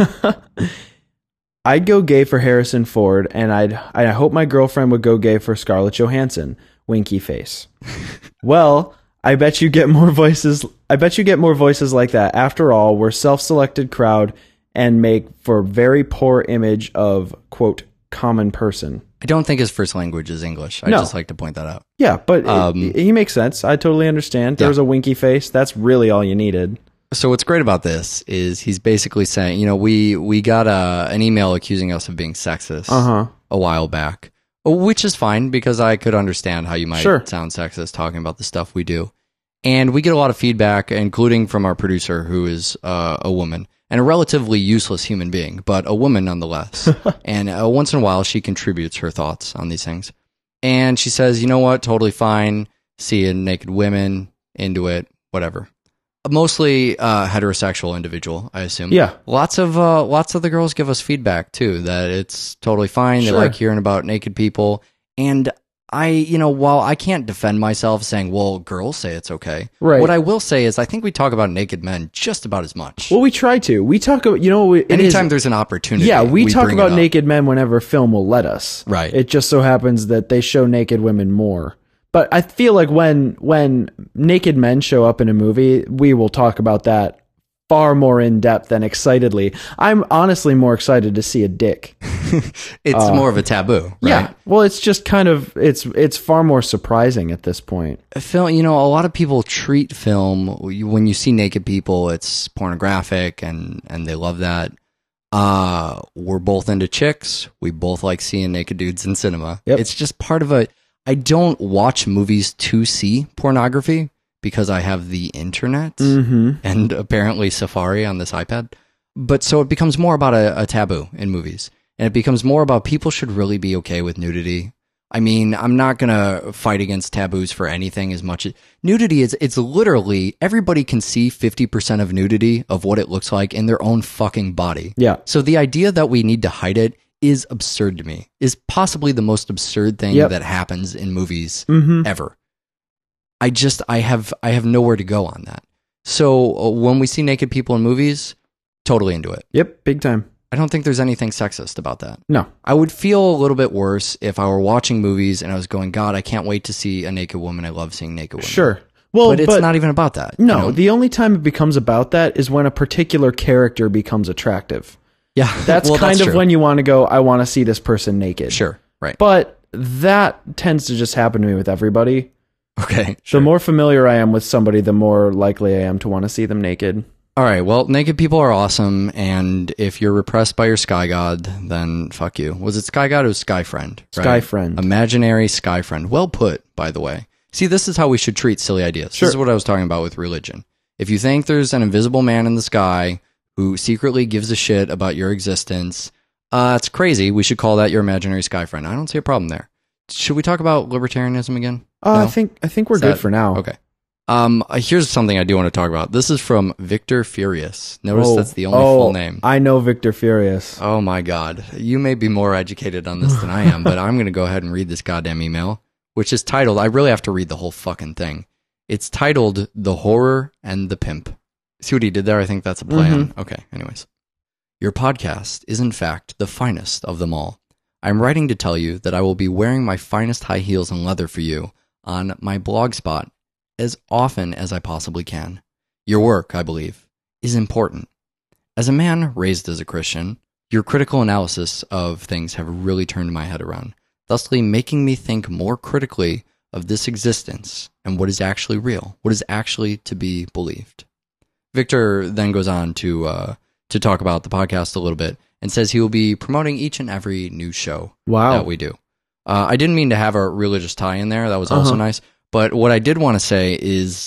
I'd go gay for Harrison Ford, and I hope my girlfriend would go gay for Scarlett Johansson. Winky face. Well, I bet you get more voices like that. After all, we're self-selected crowd and make for very poor image of, quote, common person. I don't think his first language is English. I No. just like to point that out. Yeah, but he makes sense. I totally understand. There was a winky face. That's really all you needed. So what's great about this is he's basically saying, we got an email accusing us of being sexist a while back, which is fine because I could understand how you might sound sexist talking about the stuff we do. And we get a lot of feedback, including from our producer, who is a woman and a relatively useless human being, but a woman nonetheless. And once in a while, she contributes her thoughts on these things. And she says, you know what, totally fine, seeing naked women, into it, whatever. Mostly heterosexual individual, I assume. Yeah. Lots of the girls give us feedback, too, that it's totally fine. They like hearing about naked people. And while I can't defend myself saying, well, girls say it's okay. Right. What I will say is I think we talk about naked men just about as much. Well, we try to. We talk about, anytime there's an opportunity. Yeah, we talk about naked men whenever film will let us. Right. It just so happens that they show naked women more. But I feel like when naked men show up in a movie, we will talk about that far more in depth and excitedly. I'm honestly more excited to see a dick. It's more of a taboo, right? Yeah. Well, it's just kind of it's far more surprising at this point. Film, a lot of people treat film when you see naked people, it's pornographic and they love that. We're both into chicks. We both like seeing naked dudes in cinema. Yep. It's just part of I don't watch movies to see pornography because I have the internet and apparently Safari on this iPad. But so it becomes more about a taboo in movies. And it becomes more about people should really be okay with nudity. I mean, I'm not going to fight against taboos for anything as much as nudity it's literally everybody can see 50% of nudity of what it looks like in their own fucking body. Yeah. So the idea that we need to hide it is absurd to me, is possibly the most absurd thing that happens in movies ever. I have nowhere to go on that. So when we see naked people in movies, totally into it. Yep, big time. I don't think there's anything sexist about that. No. I would feel a little bit worse if I were watching movies and I was going, God, I can't wait to see a naked woman. I love seeing naked women. Sure. Well, but it's not even about that. No, the only time it becomes about that is when a particular character becomes attractive. Yeah. That's kind of when you want to go, I want to see this person naked. Sure, right. But that tends to just happen to me with everybody. Okay. The more familiar I am with somebody, the more likely I am to want to see them naked. All right, well, naked people are awesome, and if you're repressed by your sky god, then fuck you. Was it sky god or sky friend? Right? Sky friend. Imaginary sky friend. Well put, by the way. See, this is how we should treat silly ideas. Sure. This is what I was talking about with religion. If you think there's an invisible man in the sky who secretly gives a shit about your existence, it's crazy. We should call that your imaginary sky friend. I don't see a problem there. Should we talk about libertarianism again? No? I think we're good for now. Okay. Here's something I do want to talk about. This is from Victor Furious. Notice that's the only full name. I know Victor Furious. Oh my God. You may be more educated on this than I am, but I'm going to go ahead and read this goddamn email, which is titled, I really have to read the whole fucking thing. It's titled The Horror and the Pimp. See what he did there? I think that's a play on. Okay, anyways. Your podcast is in fact the finest of them all. I'm writing to tell you that I will be wearing my finest high heels and leather for you on my blogspot as often as I possibly can. Your work, I believe, is important. As a man raised as a Christian, your critical analysis of things have really turned my head around, thusly making me think more critically of this existence and what is actually real, what is actually to be believed. Victor then goes on to talk about the podcast a little bit and says he will be promoting each and every new show that we do. I didn't mean to have a religious tie in there. That was also nice. But what I did want to say is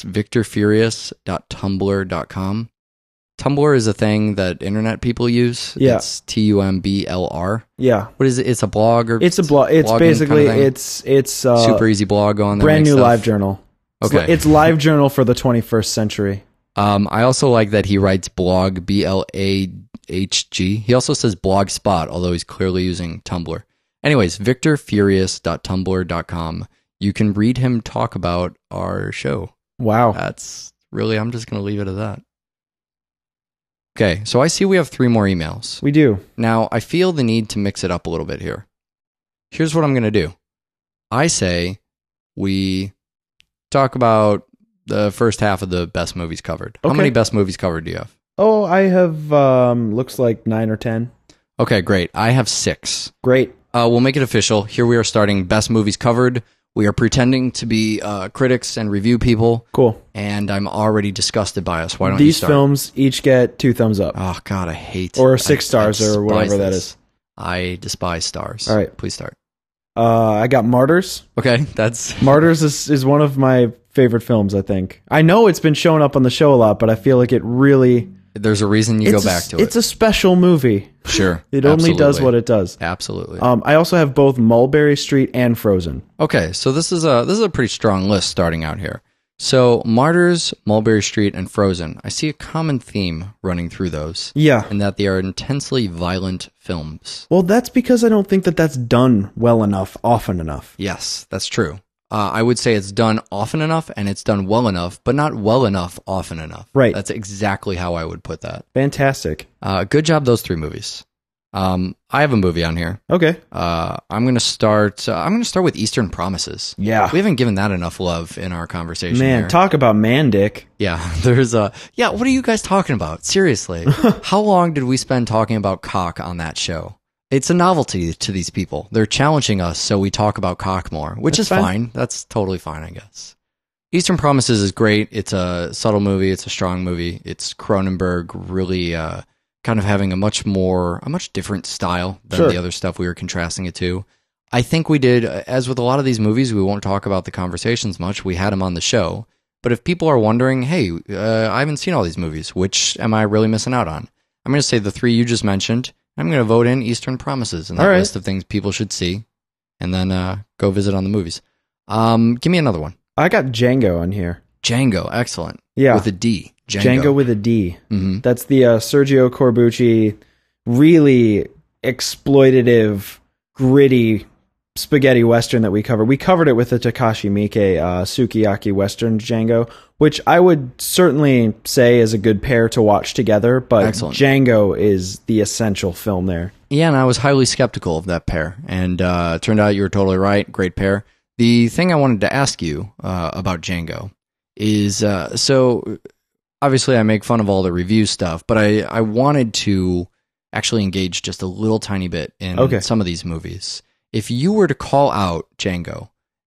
victorfurious.tumblr.com. Tumblr is a thing that internet people use. Yeah. It's TUMBLR. Yeah. What is it? It's a blog or it's a blog. It's basically it's super easy blog on there. Brand new LiveJournal. Okay. It's LiveJournal for the 21st century. I also like that he writes blog BLAHG. He also says blogspot, although he's clearly using Tumblr. Anyways, victorfurious.tumblr.com. You can read him talk about our show. Wow. That's really, I'm just going to leave it at that. Okay, so I see we have 3 more emails. We do. Now, I feel the need to mix it up a little bit here. Here's what I'm going to do. I say we talk about the first half of the best movies covered. Okay. How many best movies covered do you have? Oh, I have, looks like 9 or 10. Okay, great. I have 6. Great. we'll make it official. Here we are starting best movies covered. We are pretending to be critics and review people. Cool. And I'm already disgusted by us. Why don't you These start? films each get 2 thumbs up. Oh, God, I hate... Or 6 I stars or whatever despise that this. is. I despise stars. All right. Please start. I got Martyrs. Okay, that's... Martyrs is one of my favorite films, I think. I know it's been showing up on the show a lot, but I feel like it really... There's a reason you go back to it. It's a special movie. Sure. It only does what it does. Absolutely. I also have both Mulberry Street and Frozen. Okay, so this is a pretty strong list starting out here. So Martyrs, Mulberry Street, and Frozen. I see a common theme running through those. Yeah. And that they are intensely violent films. Well, that's because I don't think that that's done well enough, often enough. Yes, that's true. I would say it's done often enough and it's done well enough, but not well enough often enough. Right. That's exactly how I would put that. Fantastic. Good job, those 3 movies. I have a movie on here. Okay. I'm gonna start. With Eastern Promises. Yeah. We haven't given that enough love in our conversation. Man, here. talk about man dick. Yeah, there's a. Yeah, what are you guys talking about? Seriously, how long did we spend talking about cock on that show? It's a novelty to these people. They're challenging us, so we talk about cock more, which is fine. That's totally fine, I guess. Eastern Promises is great. It's a subtle movie. It's a strong movie. It's Cronenberg really kind of having a much different style than the other stuff we were contrasting it to. I think we did, as with a lot of these movies, we won't talk about the conversations much. We had them on the show. But if people are wondering, hey, I haven't seen all these movies, which am I really missing out on? I'm going to say the 3 you just mentioned. I'm going to vote in Eastern Promises in that list of things people should see, and then go visit on the movies. Give me another one. I got Django on here. Django, excellent. Yeah. With a D. Django with a D. Mm-hmm. That's the Sergio Corbucci, really exploitative, gritty spaghetti western that we covered. We covered it with the Takashi Miike Sukiyaki Western Django, which I would certainly say is a good pair to watch together, but Excellent. Django is the essential film there. Yeah, and I was highly skeptical of that pair, and it turned out you were totally right. Great pair. The thing I wanted to ask you about Django is, so obviously I make fun of all the review stuff, but I wanted to actually engage just a little tiny bit in some of these movies. If you were to call out Django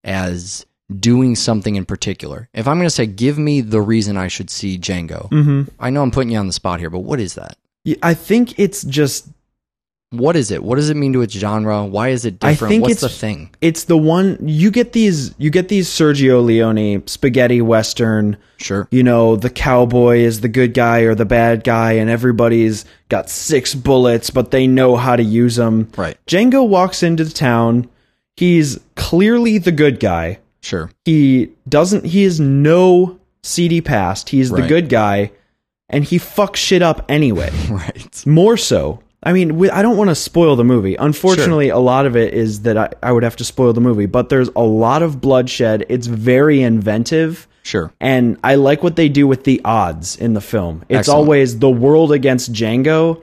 as doing something in particular, if I'm going to say, give me the reason I should see Django, I know I'm putting you on the spot here, but what is that? I think it's just... What is it? What does it mean to its genre? Why is it different? I think What's the thing? It's the one... You get these Sergio Leone spaghetti western... Sure. You know, the cowboy is the good guy or the bad guy, and everybody's got 6 bullets, but they know how to use them. Right. Django walks into the town. He's clearly the good guy. Sure. He has no seedy past. He's the good guy, and he fucks shit up anyway. Right. More so. I mean, I don't want to spoil the movie. Unfortunately, a lot of it is that I would have to spoil the movie, but there's a lot of bloodshed. It's very inventive. Sure. And I like what they do with the odds in the film. It's Excellent. always the world against Django,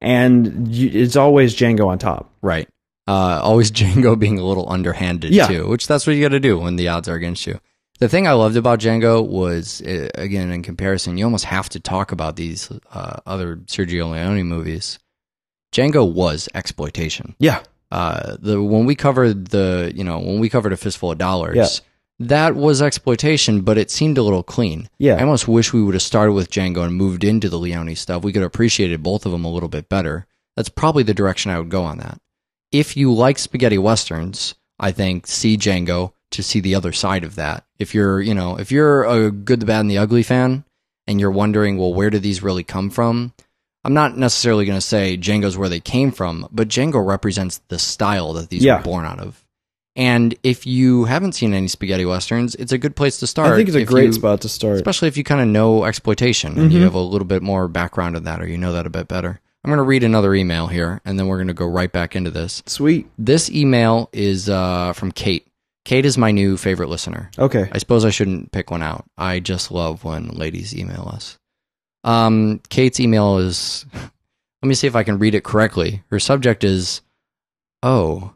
and it's always Django on top. Right. Always Django being a little underhanded, too, which that's what you got to do when the odds are against you. The thing I loved about Django was, again, in comparison, you almost have to talk about these other Sergio Leone movies. Django was exploitation. Yeah. When we covered A Fistful of Dollars, that was exploitation, but it seemed a little clean. Yeah. I almost wish we would have started with Django and moved into the Leone stuff. We could have appreciated both of them a little bit better. That's probably the direction I would go on that. If you like spaghetti westerns, I think see Django to see the other side of that. If you're a Good, the Bad, and the Ugly fan, and you're wondering, well, where did these really come from? I'm not necessarily going to say Django's where they came from, but Django represents the style that these were born out of. And if you haven't seen any spaghetti westerns, it's a good place to start. I think it's a great spot to start. Especially if you kind of know exploitation and you have a little bit more background in that, or you know that a bit better. I'm going to read another email here, and then we're going to go right back into this. Sweet. This email is from Kate. Kate is my new favorite listener. Okay. I suppose I shouldn't pick one out. I just love when ladies email us. Kate's email is, let me see if I can read it correctly. Her subject is, oh,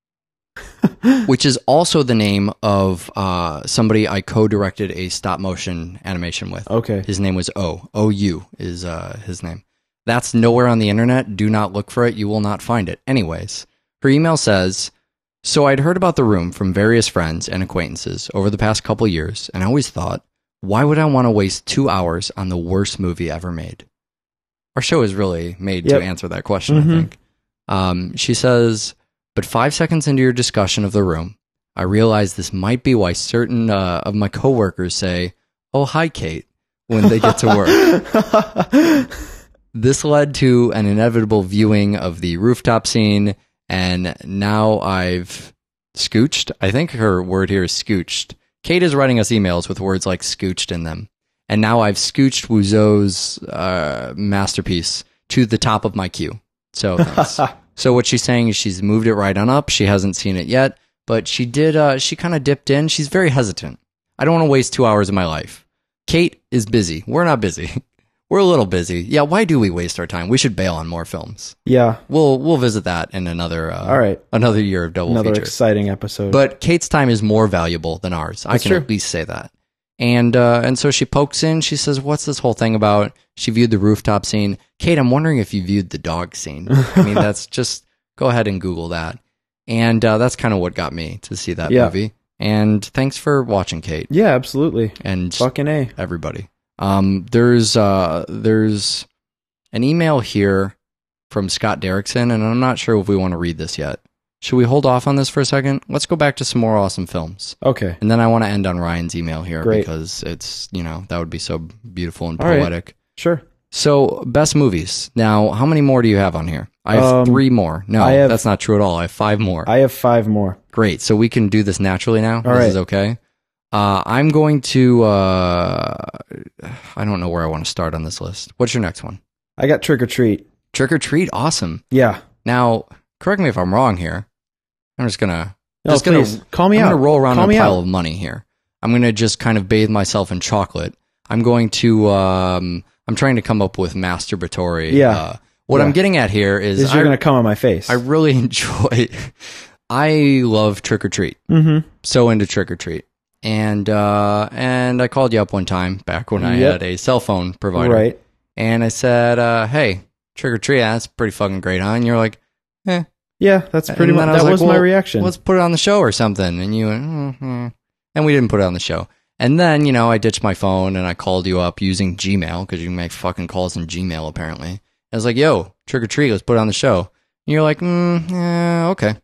which is also the name of somebody I co-directed a stop-motion animation with. Okay. His name was O.U. is his name. That's nowhere on the internet. Do not look for it. You will not find it. Anyways, Her email says, so I'd heard about The Room from various friends and acquaintances over the past couple years, and I always thought, why would I want to waste 2 hours on the worst movie ever made? Our show is really made to answer that question, I think. She says, but 5 seconds into your discussion of The Room, I realized this might be why certain of my coworkers say, oh, hi, Kate, when they get to work. This led to an inevitable viewing of the rooftop scene, and now I've scooched. I think her word here is scooched. Kate is writing us emails with words like scooched in them. And now I've scooched Wiseau's masterpiece to the top of my queue. So thanks. So what she's saying is she's moved it right on up. She hasn't seen it yet, but she did. She kind of dipped in. She's very hesitant. I don't want to waste 2 hours of my life. Kate is busy. We're not busy. We're a little busy. Yeah, why do we waste our time? We should bail on more films. Yeah. We'll visit that in another all right. Another year of double Another feature. exciting episode. But Kate's time is more valuable than ours. I can at least say that. And so she pokes in. She says, what's this whole thing about? She viewed the rooftop scene. Kate, I'm wondering if you viewed the dog scene. I mean, that's just, go ahead and Google that. And that's kind of what got me to see that movie. And thanks for watching, Kate. Yeah, absolutely. And fucking A. Everybody. There's an email here from Scott Derrickson, and I'm not sure if we want to read this yet. Should we hold off on this for a second? Let's go back to some more awesome films. Okay. And then I want to end on Ryan's email here. Great. Because it's, that would be so beautiful and All right. poetic. Sure. So, best movies. Now, how many more do you have on here? I have 3 more. No, that's not true at all. I have 5 more. I have 5 more. Great. So we can do this naturally now? All this right. is okay? I'm going to, I don't know where I want to start on this list. What's your next one? I got Trick or Treat. Trick or Treat? Awesome. Yeah. Now, correct me if I'm wrong here. I'm just gonna call me I'm out. gonna roll around Call in me a pile out. of money here. I'm gonna just kind of bathe myself in chocolate. I'm going to I'm trying to come up with masturbatory. Yeah. What I'm getting at here is you're gonna come on my face. I really enjoy. I love Trick or Treat. Mm-hmm. So into Trick or Treat, and I called you up one time back when I had a cell phone provider, right? And I said, "Hey, Trick or Treat, that's pretty fucking great, huh?" And you're like, "Eh." Yeah, that's pretty much, that was my reaction. Let's put it on the show or something. And you went, and we didn't put it on the show. And then, I ditched my phone and I called you up using Gmail, because you can make fucking calls in Gmail, apparently. I was like, yo, Trick or Treat, let's put it on the show. And you're like, okay.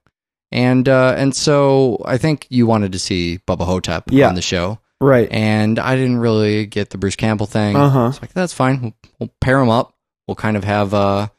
And so I think you wanted to see Bubba Hotep on the show. Right. And I didn't really get the Bruce Campbell thing. It's like, that's fine. We'll pair them up. We'll kind of have, our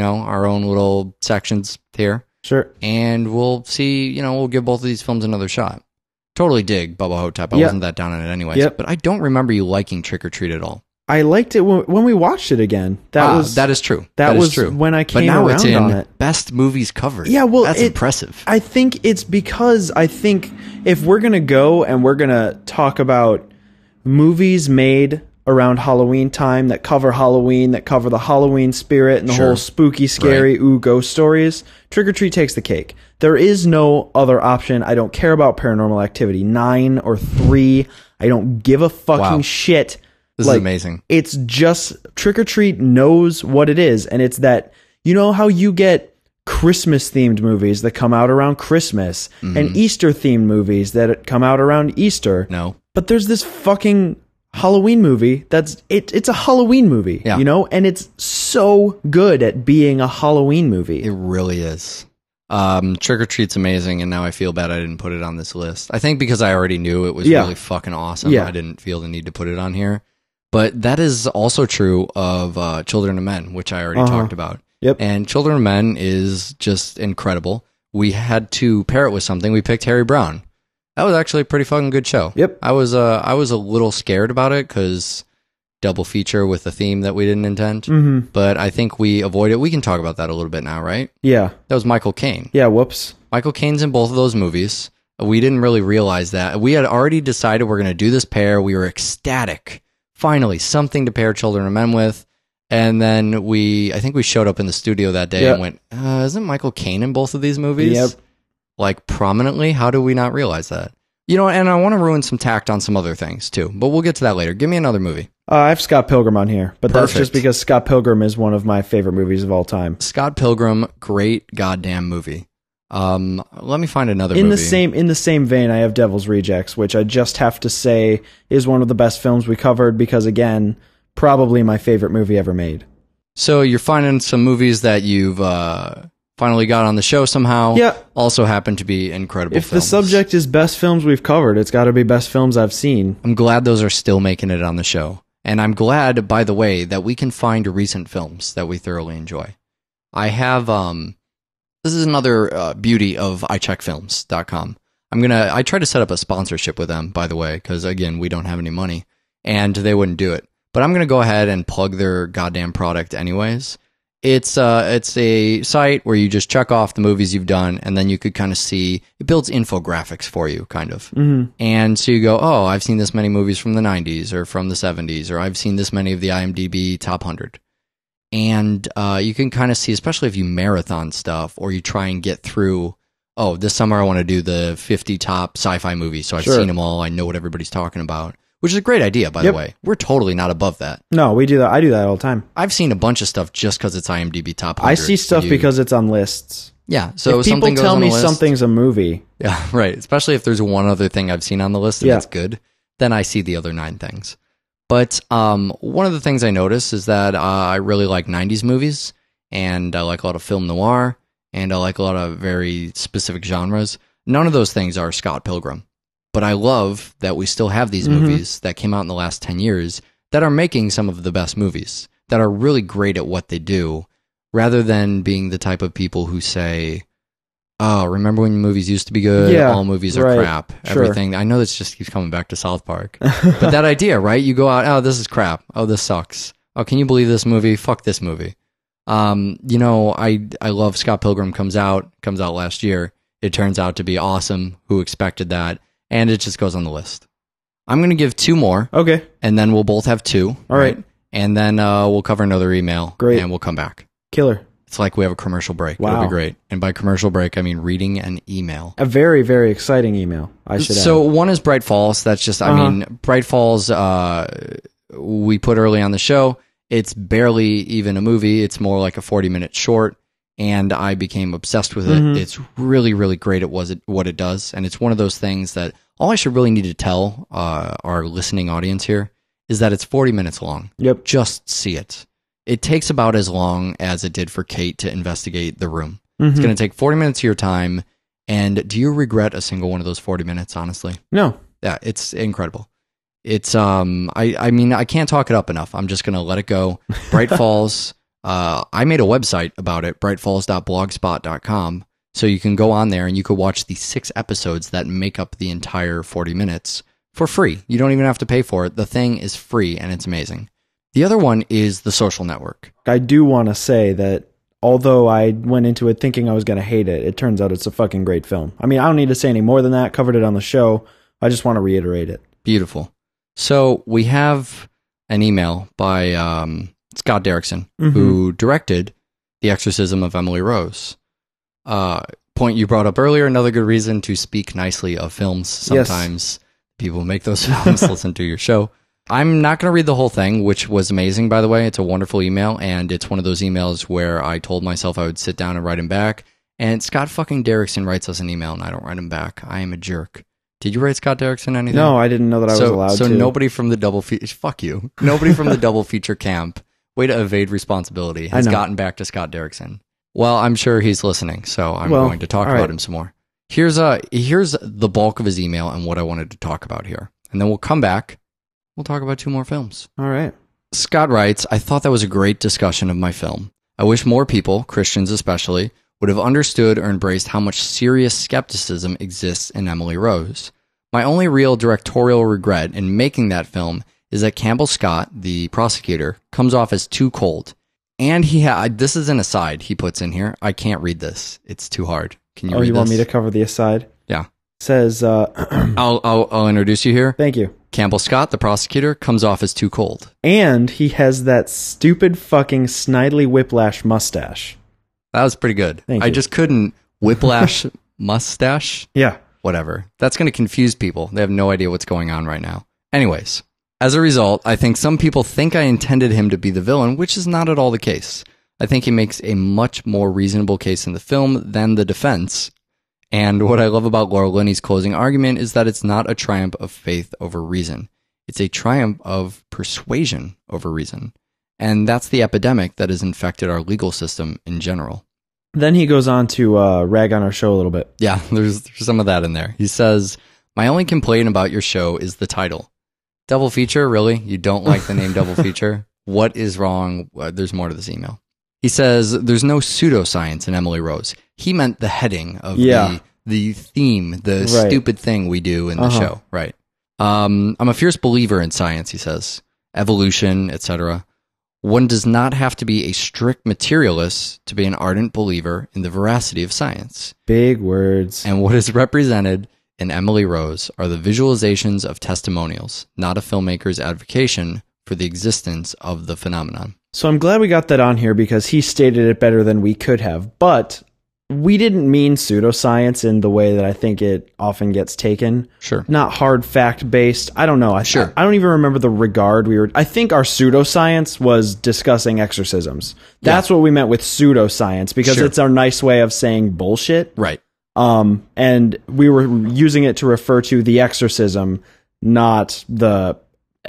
own little sections here. Sure. And we'll see, we'll give both of these films another shot. Totally dig Bubba Hotep. I wasn't that down on it anyways. But I don't remember you liking Trick or Treat at all. I liked it when we watched it again. That is true. That was true. when I came but now around it's in on it. Best movies covered. Yeah, well, that's impressive. I think it's because I think if we're going to go and we're going to talk about movies made around Halloween time that cover Halloween, that cover the Halloween spirit and the whole spooky, scary, ghost stories, Trick or Treat takes the cake. There is no other option. I don't care about Paranormal Activity 9 or 3. I don't give a fucking shit. This is amazing. It's just Trick or Treat knows what it is, and it's that, how you get Christmas themed movies that come out around Christmas and Easter themed movies that come out around Easter. No. But there's this fucking Halloween movie it's a Halloween movie, and it's so good at being a Halloween movie. It really is. Trick or Treat's amazing, and now I feel bad I didn't put it on this list. I think because I already knew it was really fucking awesome, I didn't feel the need to put it on here. But that is also true of Children of Men, which I already talked about. Yep. And Children of Men is just incredible. We had to pair it with something. We picked Harry Brown. That was actually a pretty fucking good show. Yep. I was a little scared about it because double feature with a theme that we didn't intend. Mm-hmm. But I think we avoided. We can talk about that a little bit now, right? Yeah. That was Michael Caine. Yeah, whoops. Michael Caine's in both of those movies. We didn't really realize that. We had already decided we're going to do this pair. We were ecstatic. Finally, something to pair Children of Men with. And then I think we showed up in the studio that day and went, isn't Michael Caine in both of these movies? Yep. Like prominently? How do we not realize that? And I want to ruin some tact on some other things too, but we'll get to that later. Give me another movie. I have Scott Pilgrim on here, but that's Perfect. just because Scott Pilgrim is one of my favorite movies of all time. Scott Pilgrim, great goddamn movie. Let me find another In movie. the same vein, I have Devil's Rejects, which I just have to say is one of the best films we covered because, again, probably my favorite movie ever made. So you're finding some movies that you've finally got on the show somehow. Yeah. Also happen to be incredible If films. the subject is best films we've covered, it's got to be best films I've seen. I'm glad those are still making it on the show. And I'm glad, by the way, that we can find recent films that we thoroughly enjoy. I have, this is another beauty of iCheckFilms.com. I tried to set up a sponsorship with them, by the way, because, again, we don't have any money, and they wouldn't do it. But I'm going to go ahead and plug their goddamn product anyways. It's a site where you just check off the movies you've done, and then you could kind of see, it builds infographics for you, kind of. Mm-hmm. And so you go, oh, I've seen this many movies from the 90s or from the 70s, or I've seen this many of the IMDb top 100. And you can kind of see, especially if you marathon stuff, or you try and get through, oh, this summer I want to do the 50 top sci-fi movies, so I've seen them all, I know what everybody's talking about. Which is a great idea, by the way. We're totally not above that. No, we do that. I do that all the time. I've seen a bunch of stuff just because it's IMDb top 100. I see stuff because it's on lists. Yeah, so if people something goes tell on me the list, something's a movie. Yeah, right. Especially if there's one other thing I've seen on the list and it's good, then I see the other 9 things. But one of the things I notice is that I really like 90s movies, and I like a lot of film noir, and I like a lot of very specific genres. None of those things are Scott Pilgrim. But I love that we still have these movies that came out in the last 10 years that are making some of the best movies, that are really great at what they do, rather than being the type of people who say, oh, remember when movies used to be good? Yeah, all movies are crap. Sure. Everything. I know this just keeps coming back to South Park. But that idea, right? You go out, oh, this is crap. Oh, this sucks. Oh, can you believe this movie? Fuck this movie. I love Scott Pilgrim comes out last year. It turns out to be awesome. Who expected that? And it just goes on the list. I'm going to give 2 more. Okay. And then we'll both have 2. All right. And then we'll cover another email. Great. And we'll come back. Killer. It's like we have a commercial break. Wow. It'll be great. And by commercial break, I mean reading an email. A very, very exciting email, I should add. So one is Bright Falls. That's just, Bright Falls, we put early on the show. It's barely even a movie. It's more like a 40-minute short. And I became obsessed with it. It's really, really great at what it does. And it's one of those things that all I should really need to tell our listening audience here is that it's 40 minutes long. Yep. Just see it. It takes about as long as it did for Kate to investigate The Room. It's going to take 40 minutes of your time. And do you regret a single one of those 40 minutes, honestly? No. Yeah, it's incredible. It's, I can't talk it up enough. I'm just going to let it go. Bright Falls. I made a website about it, brightfalls.blogspot.com, so you can go on there and you could watch the 6 episodes that make up the entire 40 minutes for free. You don't even have to pay for it. The thing is free, and it's amazing. The other one is The Social Network. I do want to say that although I went into it thinking I was going to hate it, it turns out it's a fucking great film. I mean, I don't need to say any more than that. Covered it on the show. I just want to reiterate it. Beautiful. So we have an email by Scott Derrickson, who directed The Exorcism of Emily Rose. Point you brought up earlier, another good reason to speak nicely of films. Sometimes people make those films listen to your show. I'm not going to read the whole thing, which was amazing, by the way. It's a wonderful email, and it's one of those emails where I told myself I would sit down and write him back, and Scott fucking Derrickson writes us an email, and I don't write him back. I am a jerk. Did you write Scott Derrickson anything? No, I didn't know that I was allowed to. So nobody from the double feature... Fuck you. Nobody from the double feature camp, way to evade responsibility, has gotten back to Scott Derrickson. Well, I'm sure he's listening, so I'm going to talk about him some more. Here's the bulk of his email and what I wanted to talk about here. And then we'll come back. We'll talk about 2 more films. All right. Scott writes, I thought that was a great discussion of my film. I wish more people, Christians especially, would have understood or embraced how much serious skepticism exists in Emily Rose. My only real directorial regret in making that film is that Campbell Scott, the prosecutor, comes off as too cold. And this is an aside he puts in here. I can't read this. It's too hard. Can you read this? Oh, you want me to cover the aside? Yeah. Says, I'll introduce you here. Thank you. Campbell Scott, the prosecutor, comes off as too cold. And he has that stupid fucking Snidely Whiplash mustache. That was pretty good. Thank I you. just couldn't. Whiplash mustache? Yeah. Whatever. That's going to confuse people. They have no idea what's going on right now. Anyways, as a result, I think some people think I intended him to be the villain, which is not at all the case. I think he makes a much more reasonable case in the film than the defense, And what I love about Laura Linney's closing argument is that it's not a triumph of faith over reason. It's a triumph of persuasion over reason. And that's the epidemic that has infected our legal system in general. Then he goes on to rag on our show a little bit. Yeah, there's some of that in there. He says, "My only complaint about your show is the title. Double feature, really? You don't like the name double feature? What is wrong?" There's more to this email. He says, "There's no pseudoscience in Emily Rose." He meant the heading of the theme, the stupid thing we do in the show. Right. I'm a fierce believer in science, he says. Evolution, etc. One does not have to be a strict materialist to be an ardent believer in the veracity of science. Big words. And what is represented in Emily Rose are the visualizations of testimonials, not a filmmaker's advocation for the existence of the phenomenon. So I'm glad we got that on here because he stated it better than we could have. But we didn't mean pseudoscience in the way that I think it often gets taken. Sure. Not hard fact based. I don't know. I don't even remember the regard we were. I think our pseudoscience was discussing exorcisms. That's what we meant with pseudoscience because it's our nice way of saying bullshit. Right. And we were using it to refer to the exorcism, not the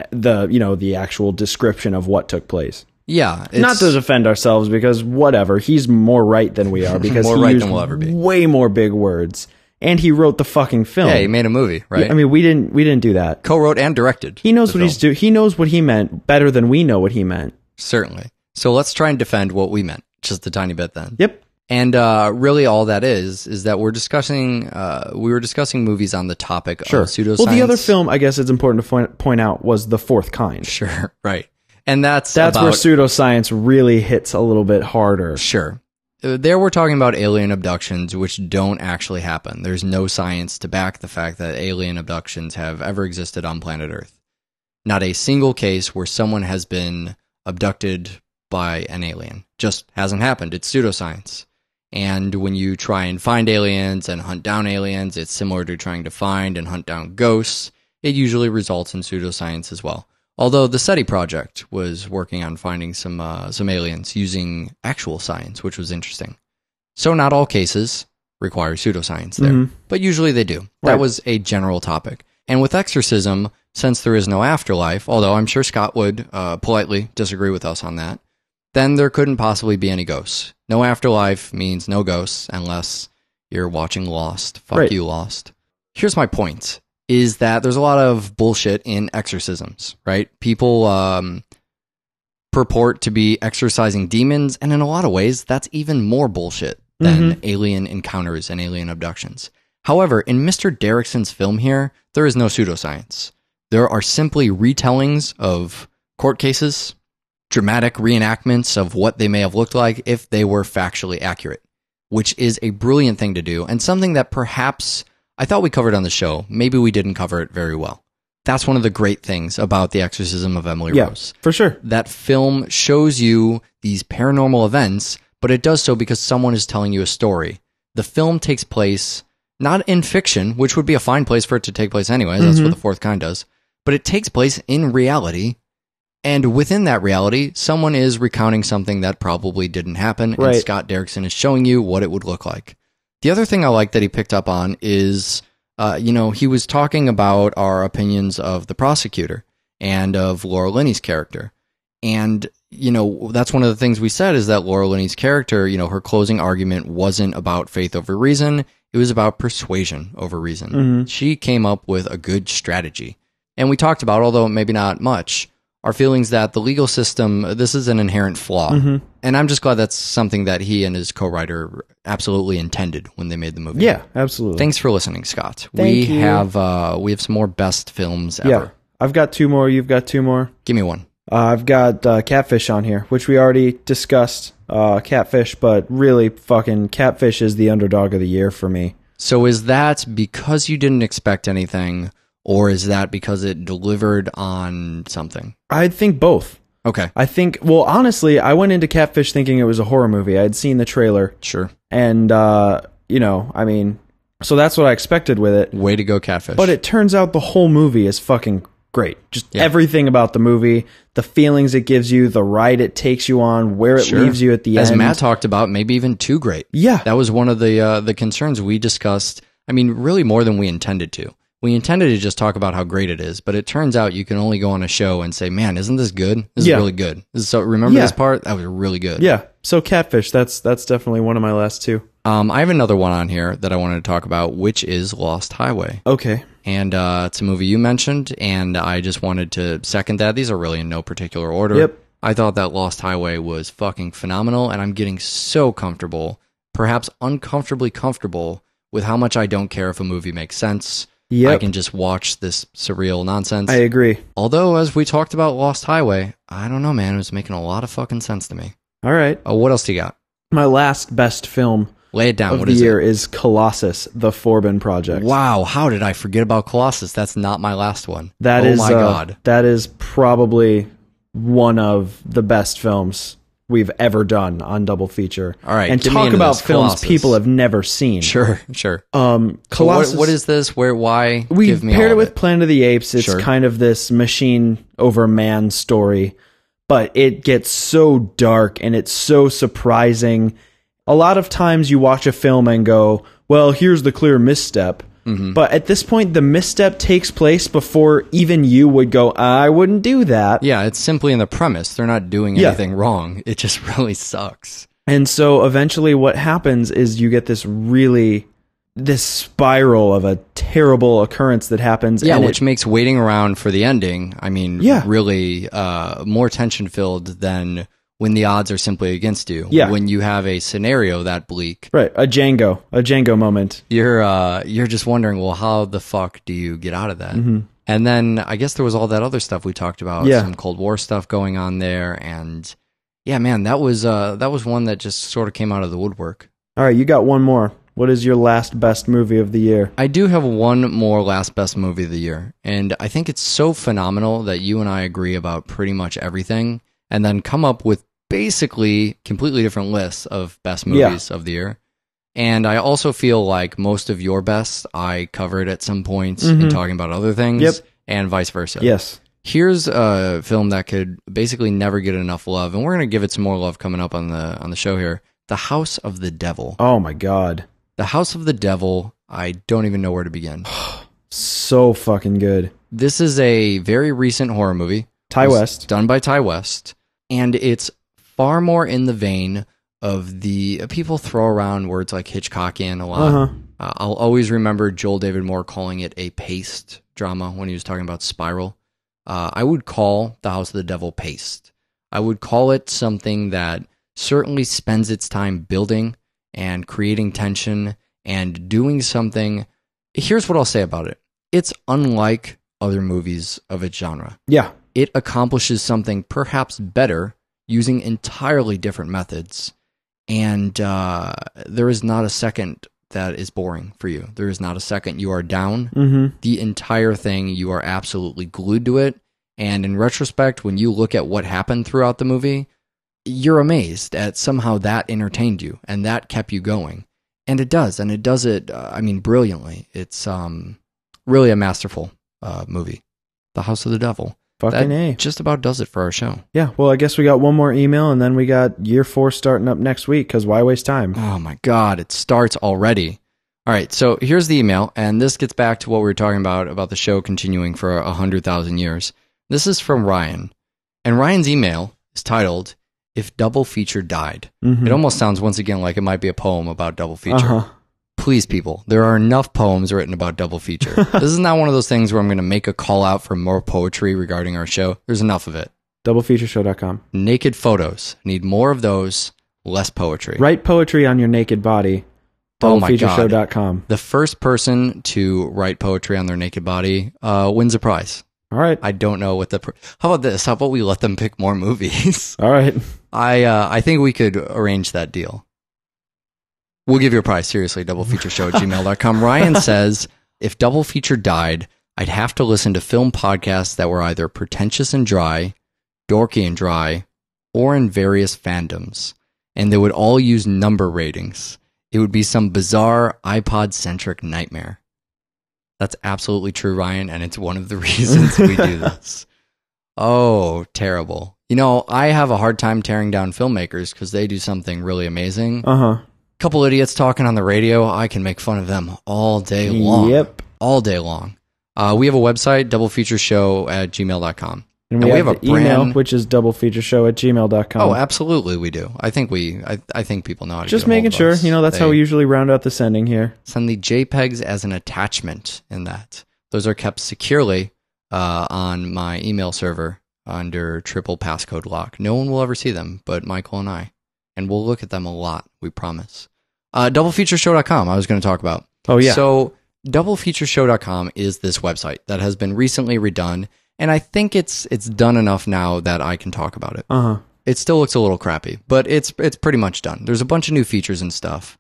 actual description of what took place. Yeah. Not to defend ourselves because whatever, he's more right than we are because he used than we'll ever be. Way more big words. And he wrote the fucking film. Yeah, he made a movie, right? Yeah, I mean, we didn't do that. Co-wrote and directed. He knows what he's doing. He knows what he meant better than we know what he meant. Certainly. So let's try and defend what we meant just a tiny bit then. Yep. And really all that is that we were discussing movies on the topic of pseudoscience. Well, the other film, I guess it's important to point out, was The Fourth Kind. Sure, right. And that's where pseudoscience really hits a little bit harder. Sure. There we're talking about alien abductions, which don't actually happen. There's no science to back the fact that alien abductions have ever existed on planet Earth. Not a single case where someone has been abducted by an alien. Just hasn't happened. It's pseudoscience. And when you try and find aliens and hunt down aliens, it's similar to trying to find and hunt down ghosts. It usually results in pseudoscience as well. Although the SETI project was working on finding some aliens using actual science, which was interesting. So not all cases require pseudoscience there, but usually they do. Right. That was a general topic. And with exorcism, since there is no afterlife, although I'm sure Scott would politely disagree with us on that, then there couldn't possibly be any ghosts. No afterlife means no ghosts unless you're watching Lost. Fuck you, Lost. Here's my point. Is that there's a lot of bullshit in exorcisms, right? People purport to be exorcising demons, and in a lot of ways, that's even more bullshit than alien encounters and alien abductions. However, in Mr. Derrickson's film here, there is no pseudoscience. There are simply retellings of court cases, dramatic reenactments of what they may have looked like if they were factually accurate, which is a brilliant thing to do, and something that perhaps I thought we covered on the show. Maybe we didn't cover it very well. That's one of the great things about The Exorcism of Emily Rose. For sure. That film shows you these paranormal events, but it does so because someone is telling you a story. The film takes place not in fiction, which would be a fine place for it to take place anyway. That's what The Fourth Kind does. But it takes place in reality, and within that reality, someone is recounting something that probably didn't happen, and Scott Derrickson is showing you what it would look like. The other thing I like that he picked up on is, he was talking about our opinions of the prosecutor and of Laura Linney's character. And, that's one of the things we said is that Laura Linney's character, her closing argument wasn't about faith over reason. It was about persuasion over reason. She came up with a good strategy. And we talked about, although maybe not much, our feelings that the legal system, this is an inherent flaw. And I'm just glad that's something that he and his co-writer absolutely intended when they made the movie. Yeah, absolutely. Thanks for listening, Scott. We have some more best films ever. Yeah, I've got two more. You've got two more. Give me one. I've got Catfish on here, which we already discussed. Catfish, but really fucking Catfish is the underdog of the year for me. So is that because you didn't expect anything, or is that because it delivered on something? I think both. Okay. I think, well, honestly, I went into Catfish thinking it was a horror movie. I had seen the trailer. Sure. And, so that's what I expected with it. Way to go, Catfish. But it turns out the whole movie is fucking great. Just everything about the movie, the feelings it gives you, the ride it takes you on, where it leaves you at the As end. Matt talked about, maybe even too great. Yeah. That was one of the concerns we discussed. I mean, really more than we intended to. We intended to just talk about how great it is, but it turns out you can only go on a show and say, man, isn't this good? This is really good. So remember this part? That was really good. Yeah. So Catfish, that's definitely one of my last two. I have another one on here that I wanted to talk about, which is Lost Highway. Okay. And it's a movie you mentioned, and I just wanted to second that. These are really in no particular order. Yep. I thought that Lost Highway was fucking phenomenal, and I'm getting so comfortable, perhaps uncomfortably comfortable, with how much I don't care if a movie makes sense. Yep. I can just watch this surreal nonsense. I agree. Although, as we talked about Lost Highway, I don't know, man. It was making a lot of fucking sense to me. All right. What else do you got? My last best film Lay it down. of What the is year it? is Colossus, the Forbin Project. Wow, how did I forget about Colossus? That's not my last one. That oh is, my God. That is probably one of the best films we've ever done on Double Feature. All right, and get me talk into about this, films Colossus. people have never seen. Sure. So Colossus. what is this? Where? Why? We Give me paired all it of with Planet of the Apes. It's Sure. kind of this machine over man story, but it gets so dark and it's so surprising. A lot of times you watch a film and go, well, here's the clear misstep. Mm-hmm. But at this point, the misstep takes place before even you would go, I wouldn't do that. Yeah, it's simply in the premise. They're not doing anything wrong. It just really sucks. And so eventually what happens is you get this spiral of a terrible occurrence that happens. Yeah, and which makes waiting around for the ending, I mean, Yeah. really more tension-filled than when the odds are simply against you. Yeah. When you have a scenario that bleak, right, a Django moment. you're just wondering, well, how the fuck do you get out of that? Mm-hmm. And then I guess there was all that other stuff we talked about, Yeah. some Cold War stuff going on there, and yeah, man, that was one that just sort of came out of the woodwork. All right, you got one more. What is your last best movie of the year? I do have one more last best movie of the year, and I think it's so phenomenal that you and I agree about pretty much everything, and then come up with basically completely different lists of best movies of the year. And I also feel like most of your best I covered at some points in talking about other things, and vice versa. Yes. Here's a film that could basically never get enough love, and we're going to give it some more love coming up on the show here. The House of the Devil. Oh my God. The House of the Devil, I don't even know where to begin. So fucking good. This is a very recent horror movie. Ty It was West. Done by Ty West. And it's far more in the vein of the people throw around words like Hitchcockian a lot. Uh-huh. I'll always remember Joel David Moore calling it a paced drama when he was talking about Spiral. I would call The House of the Devil paced. I would call it something that certainly spends its time building and creating tension and doing something. Here's what I'll say about it. It's unlike other movies of its genre. Yeah. It accomplishes something perhaps better using entirely different methods. And there is not a second that is boring for you. There is not a second you are down. Mm-hmm. The entire thing, you are absolutely glued to it. And in retrospect, when you look at what happened throughout the movie, you're amazed at somehow that entertained you and that kept you going. And it does. And it does it, brilliantly. It's really a masterful movie. The House of the Devil. Fucking That A. just about does it for our show. Yeah. Well, I guess we got one more email and then we got year 4 starting up next week because why waste time? Oh my God, it starts already. All right, so here's the email, and this gets back to what we were talking about the show continuing for 100,000 years. This is from Ryan, and Ryan's email is titled, If Double Feature Died. Mhm. It almost sounds once again like it might be a poem about Double Feature. Uh-huh. Please, people, there are enough poems written about Double Feature. This is not one of those things where I'm going to make a call out for more poetry regarding our show. There's enough of it. Doublefeatureshow.com. Naked photos. Need more of those, less poetry. Write poetry on your naked body. Oh my God. Doublefeatureshow.com. The first person to write poetry on their naked body wins a prize. All right. I don't know what how about this? How about we let them pick more movies? All right. I think we could arrange that deal. We'll give you a prize, seriously, doublefeatureshow@gmail.com. Ryan says, if Double Feature died, I'd have to listen to film podcasts that were either pretentious and dry, dorky and dry, or in various fandoms. And they would all use number ratings. It would be some bizarre iPod-centric nightmare. That's absolutely true, Ryan, and it's one of the reasons we do this. Oh, terrible. You know, I have a hard time tearing down filmmakers because they do something really amazing. Uh-huh. Couple idiots talking on the radio, I can make fun of them all day long. Yep. All day long. We have a website, doublefeatureshow@gmail.com. And we have the email, which is doublefeatureshow@gmail.com. Oh, absolutely we do. I think I think people know how to Just get a hold making of sure. us. You know, that's how we usually round out the sending here. Send the JPEGs as an attachment in that. Those are kept securely on my email server under triple passcode lock. No one will ever see them but Michael and I. And we'll look at them a lot, we promise. Doublefeatureshow.com I was going to talk about. Oh, yeah. So doublefeatureshow.com is this website that has been recently redone, and I think it's done enough now that I can talk about it. Uh-huh. It still looks a little crappy, but it's pretty much done. There's a bunch of new features and stuff.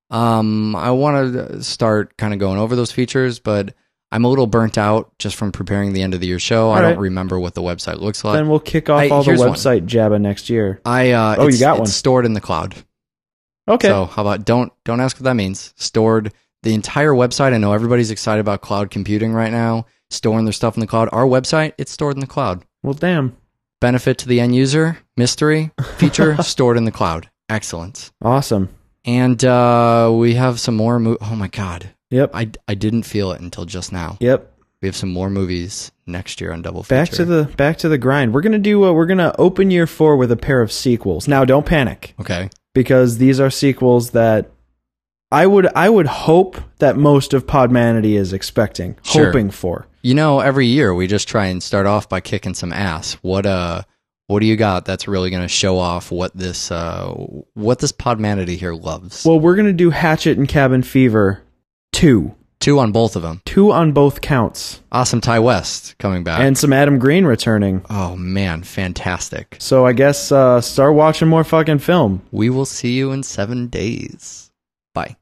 I want to start kind of going over those features, but I'm a little burnt out just from preparing the end of the year show. I don't remember what the website looks like. Then we'll kick off all the website jabba next year. You got one. It's stored in the cloud. Okay. So how about don't ask what that means. Stored the entire website. I know everybody's excited about cloud computing right now, storing their stuff in the cloud. Our website, it's stored in the cloud. Well, damn. Benefit to the end user, mystery, feature, stored in the cloud. Excellent. Awesome. And we have some more. Oh my God. Yep. I didn't feel it until just now. Yep. We have some more movies next year on Double Feature. Back to the grind. We're gonna open year 4 with a pair of sequels. Now, don't panic. Okay. Because these are sequels that I would hope that most of Podmanity is expecting, hoping for. You know, every year we just try and start off by kicking some ass. What do you got that's really going to show off what this Podmanity here loves? Well, we're gonna do Hatchet and Cabin Fever 2. 2 on both of them. 2 on both counts. Awesome Ty West coming back. And some Adam Green returning. Oh, man. Fantastic. So I guess start watching more fucking film. We will see you in 7 days. Bye.